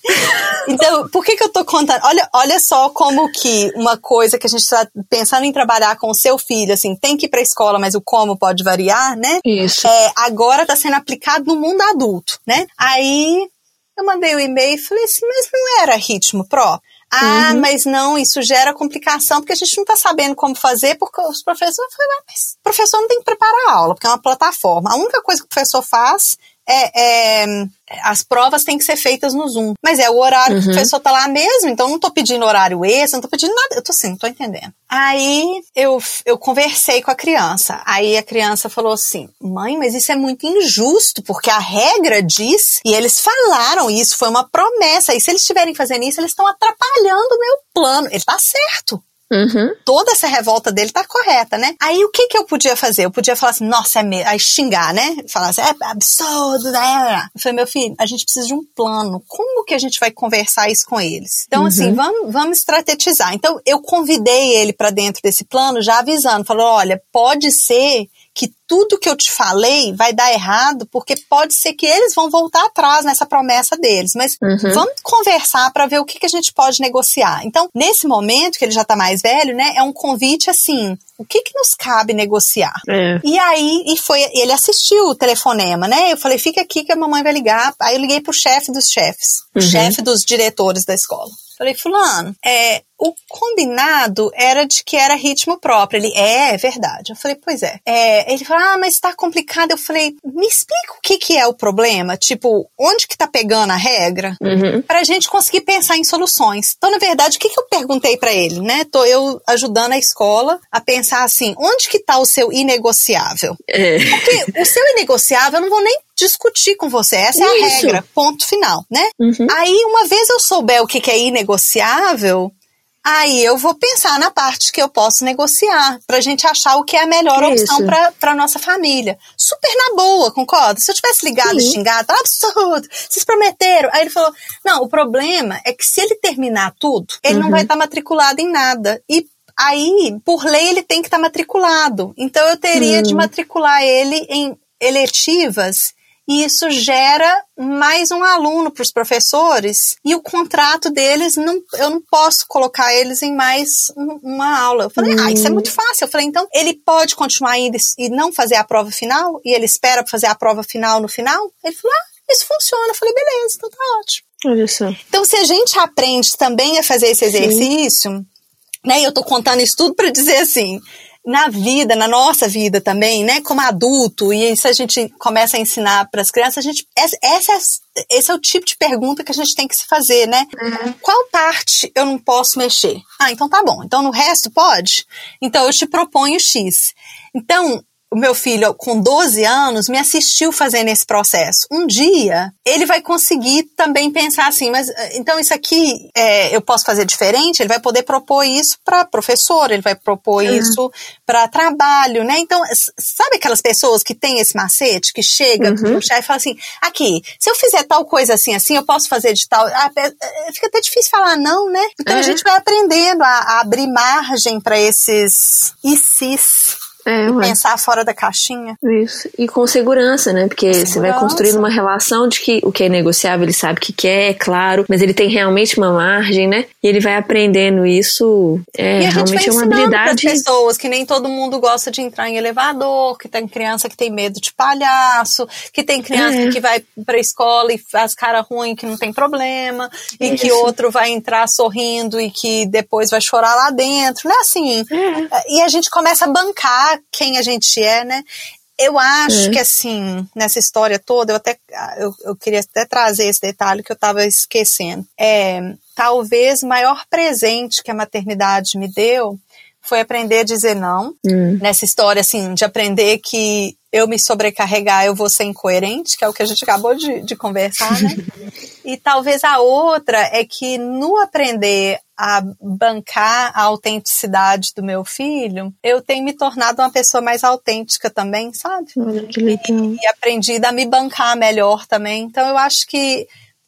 Então, por que que eu tô contando? Olha, olha só como que uma coisa que a gente tá pensando em trabalhar com o seu filho, assim, tem que ir pra escola, mas o como pode variar, né? Isso. É, agora tá sendo aplicado no mundo adulto, né? Aí eu mandei o um e-mail e falei assim, mas não era ritmo próprio? Ah, uhum. Mas não, isso gera complicação, porque a gente não tá sabendo como fazer, porque os professores... Eu falei, mas o professor não tem que preparar a aula, porque é uma plataforma. A única coisa que o professor faz é... é as provas têm que ser feitas no Zoom. Mas é o horário uhum. que o professor tá lá mesmo, então não tô pedindo horário extra, não tô pedindo nada. Eu tô assim, não tô entendendo. Aí eu, eu conversei com a criança. Aí a criança falou assim, mãe, mas isso é muito injusto, porque a regra diz, e eles falaram isso, foi uma promessa, e se eles estiverem fazendo isso, eles estão atrapalhando o meu plano. Ele tá certo. Uhum. Toda essa revolta dele tá correta, né? Aí o que que eu podia fazer? Eu podia falar assim, nossa, é mesmo. Aí xingar, né? Falar assim, é absurdo, né? Eu falei, meu filho, a gente precisa de um plano. Como que a gente vai conversar isso com eles? Então, uhum. assim, vamos, vamos estrategizar. Então, eu convidei ele pra dentro desse plano, já avisando. Falou, olha, pode ser que tudo que eu te falei vai dar errado, porque pode ser que eles vão voltar atrás nessa promessa deles. Mas uhum. vamos conversar para ver o que, que a gente pode negociar. Então, nesse momento, que ele já tá mais velho, né, é um convite assim, o que que nos cabe negociar? É. E aí, e foi, ele assistiu o telefonema, né? Eu falei, fica aqui que a mamãe vai ligar. Aí eu liguei pro chefe dos chefes, o uhum. chefe dos diretores da escola. Falei, fulano, é, o combinado era de que era ritmo próprio. Ele, é, é verdade. Eu falei, pois é. é. Ele falou, ah, mas tá complicado. Eu falei, me explica o que que é o problema? Tipo, onde que tá pegando a regra? Uhum. Pra gente conseguir pensar em soluções. Então, na verdade, o que que eu perguntei pra ele, né? Tô eu ajudando a escola a pensar assim, onde que tá o seu inegociável? É. Porque o seu inegociável eu não vou nem discutir com você. Essa é a Isso. regra. Ponto final, né? Uhum. Aí, uma vez eu souber o que que é inegociável, aí eu vou pensar na parte que eu posso negociar, pra gente achar o que é a melhor Isso. opção pra, pra nossa família. Super na boa, concorda? Se eu tivesse ligado Sim. e xingado, absurdo, vocês prometeram. Aí ele falou, não, o problema é que se ele terminar tudo, ele uhum. não vai estar tá matriculado em nada. E aí, por lei, ele tem que estar tá matriculado. Então eu teria uhum. de matricular ele em eletivas. E isso gera mais um aluno para os professores, e o contrato deles, não, eu não posso colocar eles em mais um, uma aula. Eu falei, hum. ah, isso é muito fácil. Eu falei, então, ele pode continuar indo e não fazer a prova final, e ele espera fazer a prova final no final? Ele falou, ah, isso funciona. Eu falei, beleza, então tá ótimo. Olha só. Então, se a gente aprende também a fazer esse exercício, Sim. né, e eu tô contando isso tudo para dizer assim, na vida, na nossa vida também, né, como adulto, e isso a gente começa a ensinar para as crianças, a gente, essa, essa, esse é o tipo de pergunta que a gente tem que se fazer, né? Uhum. Qual parte eu não posso mexer? Ah, então tá bom. Então no resto pode? Então eu te proponho X. Então, o meu filho, com doze anos, me assistiu fazendo esse processo. Um dia, ele vai conseguir também pensar assim, mas então isso aqui é, eu posso fazer diferente? Ele vai poder propor isso para professor, ele vai propor uhum. isso para trabalho, né? Então, sabe aquelas pessoas que têm esse macete, que chega uhum. pro chefe e fala assim, aqui, se eu fizer tal coisa assim, assim, eu posso fazer de tal... Ah, fica até difícil falar não, né? Então, uhum. a gente vai aprendendo a, a abrir margem para esses I C s. É, e pensar fora da caixinha. Isso. E com segurança, né? Porque segurança. Você vai construindo uma relação de que o que é negociável, ele sabe que quer, é claro, mas ele tem realmente uma margem, né? E ele vai aprendendo isso. É, e a gente realmente vai é uma habilidade. Para pessoas que nem todo mundo gosta de entrar em elevador, que tem criança que tem medo de palhaço, que tem criança é. que vai pra escola e faz cara ruim, que não tem problema, e isso. que outro vai entrar sorrindo e que depois vai chorar lá dentro, né? Assim, é. e a gente começa a bancar quem a gente é, né? Eu acho é. que assim, nessa história toda, eu até eu, eu queria até trazer esse detalhe que eu tava esquecendo. É, talvez o maior presente que a maternidade me deu foi aprender a dizer não. Hum. Nessa história, assim, de aprender que eu me sobrecarregar, eu vou ser incoerente, que é o que a gente acabou de, de conversar, né? E talvez a outra é que no aprender a bancar a autenticidade do meu filho, eu tenho me tornado uma pessoa mais autêntica também, sabe? Olha que legal. E, e aprendido a me bancar melhor também. Então eu acho que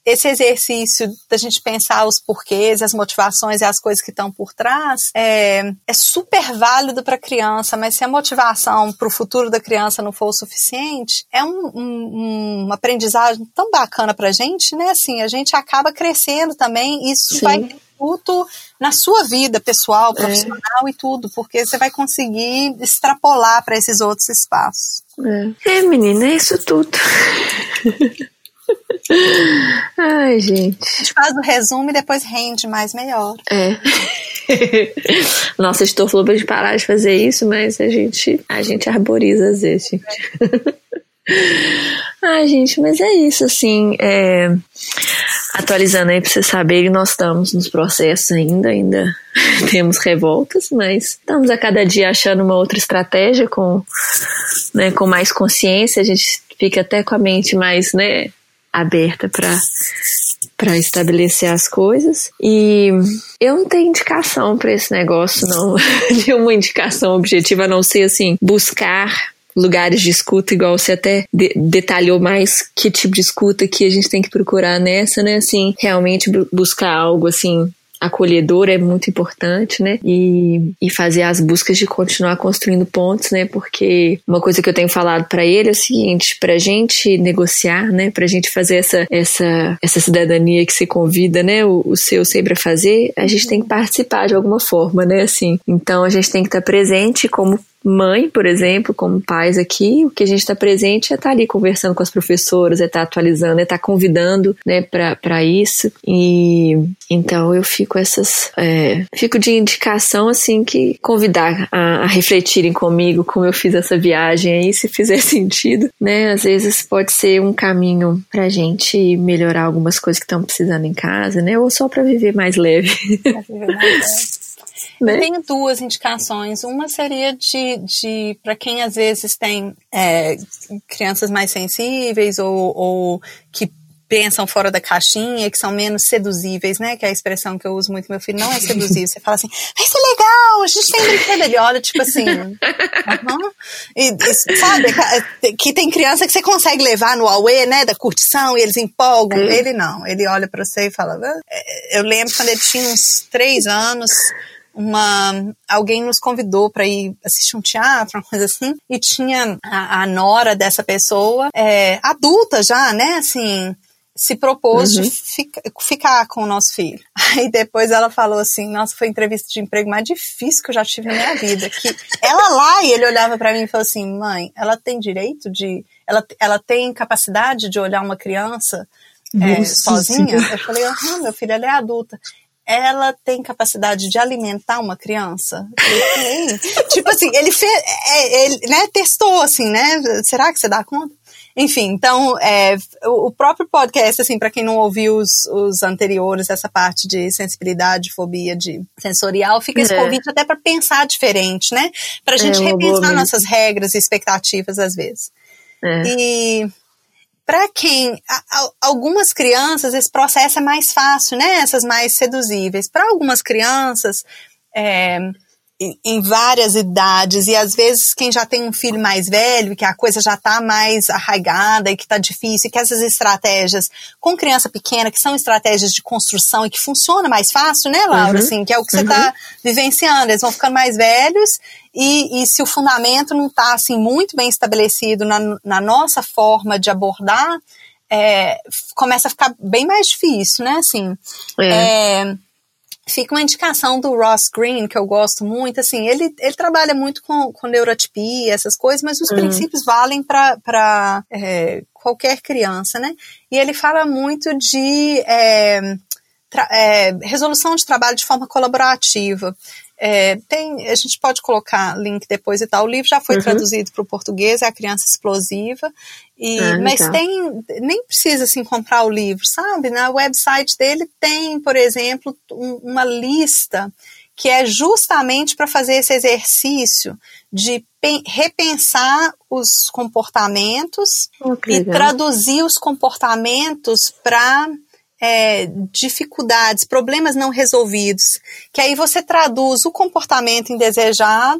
esse exercício da gente pensar os porquês, as motivações e as coisas que estão por trás é, é super válido para a criança, mas se a motivação para o futuro da criança não for o suficiente, é um, um, uma aprendizagem tão bacana para a gente, né? Assim, a gente acaba crescendo também, e isso Sim. vai ter fruto na sua vida pessoal, profissional é. e tudo, porque você vai conseguir extrapolar para esses outros espaços. É, é menina, é isso tudo. Ai, gente. A gente faz o resumo e depois rende mais melhor. É. Nossa, estou falando pra gente parar de fazer isso, mas a gente, a gente arboriza às vezes, gente. Ai, gente, mas é isso, assim, é, atualizando aí pra vocês saberem, nós estamos nos processos ainda, ainda temos revoltas, mas estamos a cada dia achando uma outra estratégia com, né, com mais consciência, a gente fica até com a mente mais, né, aberta para para estabelecer as coisas. E eu não tenho indicação para esse negócio, não. Nenhuma indicação objetiva, a não ser assim, buscar lugares de escuta, igual você até de- detalhou mais que tipo de escuta que a gente tem que procurar nessa, né? Assim, realmente bu- buscar algo assim acolhedor é muito importante, né? E, e fazer as buscas de continuar construindo pontos, né? Porque uma coisa que eu tenho falado pra ele é o seguinte: pra gente negociar, né? Pra gente fazer essa, essa, essa cidadania que se convida, né? O, o seu sempre a fazer, a gente tem que participar de alguma forma, né? Assim, então a gente tem que estar presente como mãe, por exemplo, como pais aqui. O que a gente está presente é estar ali conversando com as professoras, é estar atualizando, é estar convidando, né, para isso. E então eu fico essas é, fico de indicação, assim, que convidar a, a refletirem comigo como eu fiz essa viagem aí, se fizer sentido, né? Às vezes pode ser um caminho pra gente melhorar algumas coisas que estão precisando em casa, né? Ou só para viver mais leve. Pra viver mais leve. Né? Eu tenho duas indicações. Uma seria de, de para quem às vezes tem é, crianças mais sensíveis ou, ou que pensam fora da caixinha, que são menos seduzíveis, né? Que é a expressão que eu uso muito com meu filho, não é seduzível. Você fala assim, vai ser legal, a gente tem brinquedo. Ele olha, tipo assim, uh-huh. e, e, sabe, que tem criança que você consegue levar no auê, né? Da curtição, e eles empolgam. Hum. Ele não, ele olha pra você e fala, eu lembro quando ele tinha uns três anos, Uma, alguém nos convidou para ir assistir um teatro, uma coisa assim, e tinha a, a nora dessa pessoa, é, adulta já, né, assim, se propôs uhum. de fica, ficar com o nosso filho. Aí depois ela falou assim, nossa, foi a entrevista de emprego mais difícil que eu já tive na minha vida, que ela lá, e ele olhava para mim e falou assim, mãe, ela tem direito de, ela, ela tem capacidade de olhar uma criança é, sozinha? Eu falei, ah, meu filho, ela é adulta. Ela tem capacidade de alimentar uma criança? Falei, tipo assim, ele fez, é, ele, né, testou assim, né, será que você dá conta? Enfim, então, é, o, o próprio podcast, assim, para quem não ouviu os, os anteriores, essa parte de sensibilidade, fobia de sensorial, fica esse é. convite até para pensar diferente, né, pra gente é, repensar nossas regras e expectativas às vezes. É. E para quem, a, algumas crianças, esse processo é mais fácil, né? Essas mais seduzíveis. Para algumas crianças, é, em, em várias idades, e às vezes quem já tem um filho mais velho, que a coisa já está mais arraigada e que está difícil, e que essas estratégias com criança pequena, que são estratégias de construção e que funciona mais fácil, né, Laura? Uhum. Assim, que é o que você está uhum. vivenciando. Eles vão ficando mais velhos. E, e se o fundamento não está assim, muito bem estabelecido na, na nossa forma de abordar, é, começa a ficar bem mais difícil, né? Assim, é. É, fica uma indicação do Ross Greene, que eu gosto muito. Assim, ele, ele trabalha muito com, com neurotipia, essas coisas, mas os uhum. princípios valem para é, qualquer criança, né? E ele fala muito de é, tra, é, resolução de trabalho de forma colaborativa. É, tem, a gente pode colocar link depois e tal. O livro já foi uhum. traduzido para o português, é A Criança Explosiva, e, ah, mas tem, nem precisa assim, comprar o livro, sabe? Na website dele tem, por exemplo, um, uma lista que é justamente para fazer esse exercício de pen, repensar os comportamentos oh, e legal. Traduzir os comportamentos para É, dificuldades, problemas não resolvidos, que aí você traduz o comportamento indesejado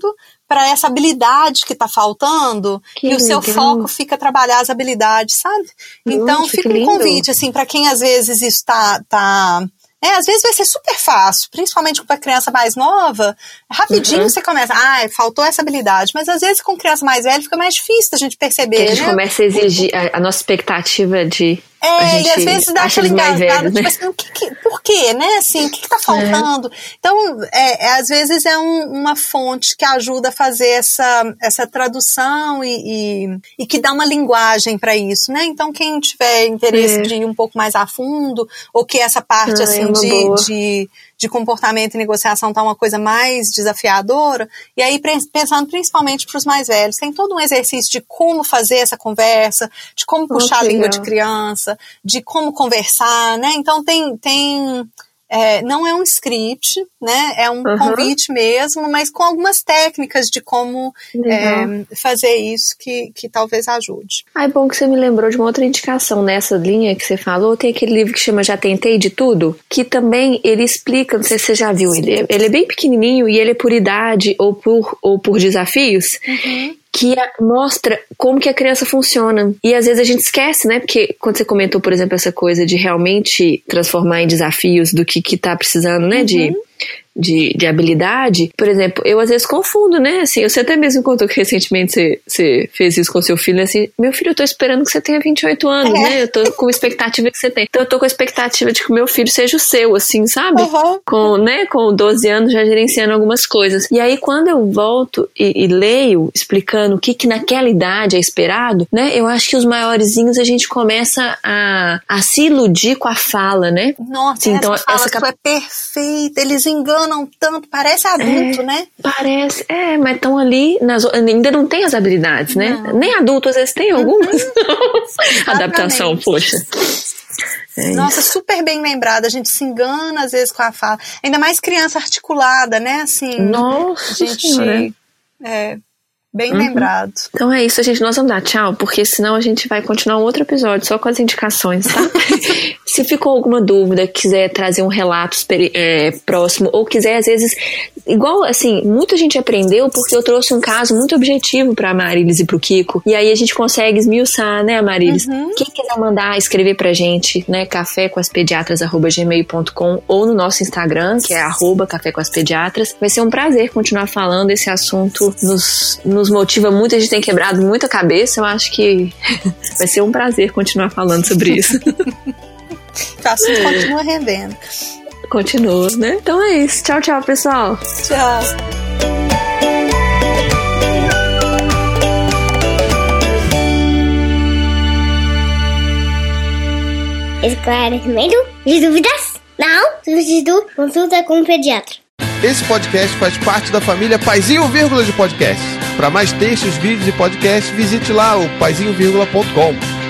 para essa habilidade que está faltando, que e o seu foco fica trabalhar as habilidades, sabe? Então, Nossa, fica um convite, assim, para quem às vezes está... Tá, É, às vezes vai ser super fácil, principalmente com a criança mais nova, rapidinho uhum. você começa, ah, faltou essa habilidade, mas às vezes com criança mais velha fica mais difícil da gente perceber, que a gente né? começa a exigir a, a nossa expectativa de... É, e às vezes dá aquela engasgada, tipo assim, o que, que, por quê, né, assim, o que que tá faltando? É. Então, é, é, às vezes é um, uma fonte que ajuda a fazer essa, essa tradução e, e, e que dá uma linguagem para isso, né? Então, quem tiver interesse é. de ir um pouco mais a fundo, ou que essa parte, ah, assim, é de, de, de comportamento e negociação tá uma coisa mais desafiadora, e aí pensando principalmente para os mais velhos, tem todo um exercício de como fazer essa conversa, de como puxar oh, a língua legal. de criança, de como conversar, né? Então tem, tem é, não é um script, né? É um uhum. convite mesmo, mas com algumas técnicas de como é, fazer isso que, que talvez ajude. Ah, é bom que você me lembrou de uma outra indicação nessa linha que você falou. Tem aquele livro que chama Já Tentei de Tudo, que também ele explica, não sei se você já viu, ele é, ele é bem pequenininho e ele é por idade ou por, ou por desafios. Uhum. Que mostra como que a criança funciona. E às vezes a gente esquece, né? Porque quando você comentou, por exemplo, essa coisa de realmente transformar em desafios do que, que tá precisando, né? Uhum. De, de, de habilidade. Por exemplo, eu às vezes confundo, né? Assim, você até mesmo contou que recentemente você, você fez isso com seu filho, assim, meu filho, eu tô esperando que você tenha vinte e oito anos, é. né? Eu tô com a expectativa que você tem. Então eu tô com a expectativa de que o meu filho seja o seu, assim, sabe? Uhum. Com, né? Com doze anos já gerenciando algumas coisas. E aí quando eu volto e, e leio, explicando o que que naquela idade é esperado, né? Eu acho que os maiorzinhos a gente começa a, a se iludir com a fala, né? Nossa, assim, então, essa fala essa cap... é perfeita, eles enganam tanto, parece adulto, é, né? Parece, é, mas estão ali, nas, ainda não tem as habilidades, né? Não. Nem adulto às vezes tem algumas. Uhum. Adaptação, poxa. É Nossa, isso. super bem lembrada, a gente se engana às vezes com a fala, ainda mais criança articulada, né? Assim, Nossa, a gente... É, bem uhum. lembrado. Então é isso, gente. Nós vamos dar tchau, porque senão a gente vai continuar um outro episódio só com as indicações, tá? Se ficou alguma dúvida, quiser trazer um relato é, próximo, ou quiser, às vezes, igual, assim, muita gente aprendeu porque eu trouxe um caso muito objetivo pra Marilis e pro Kiko, e aí a gente consegue esmiuçar, né, Marilis? Uhum. Quem quiser mandar, escrever pra gente, né, café com as pediatras arroba gmail ponto com, ou no nosso Instagram, que é arroba café com as pediatras. Vai ser um prazer continuar falando. Esse assunto nos, nos motiva muito, a gente tem quebrado muita cabeça. Eu acho que vai ser um prazer continuar falando sobre isso. O assunto continua rendendo. Continua, né? Então é isso. Tchau, tchau, pessoal. Tchau. Esclarecimento de dúvidas? Não? Substituto, consulta com o pediatra. Esse podcast faz parte da família Paizinho Vírgula de Podcast. Para mais textos, vídeos e podcasts, visite lá o paizinho vírgula ponto com.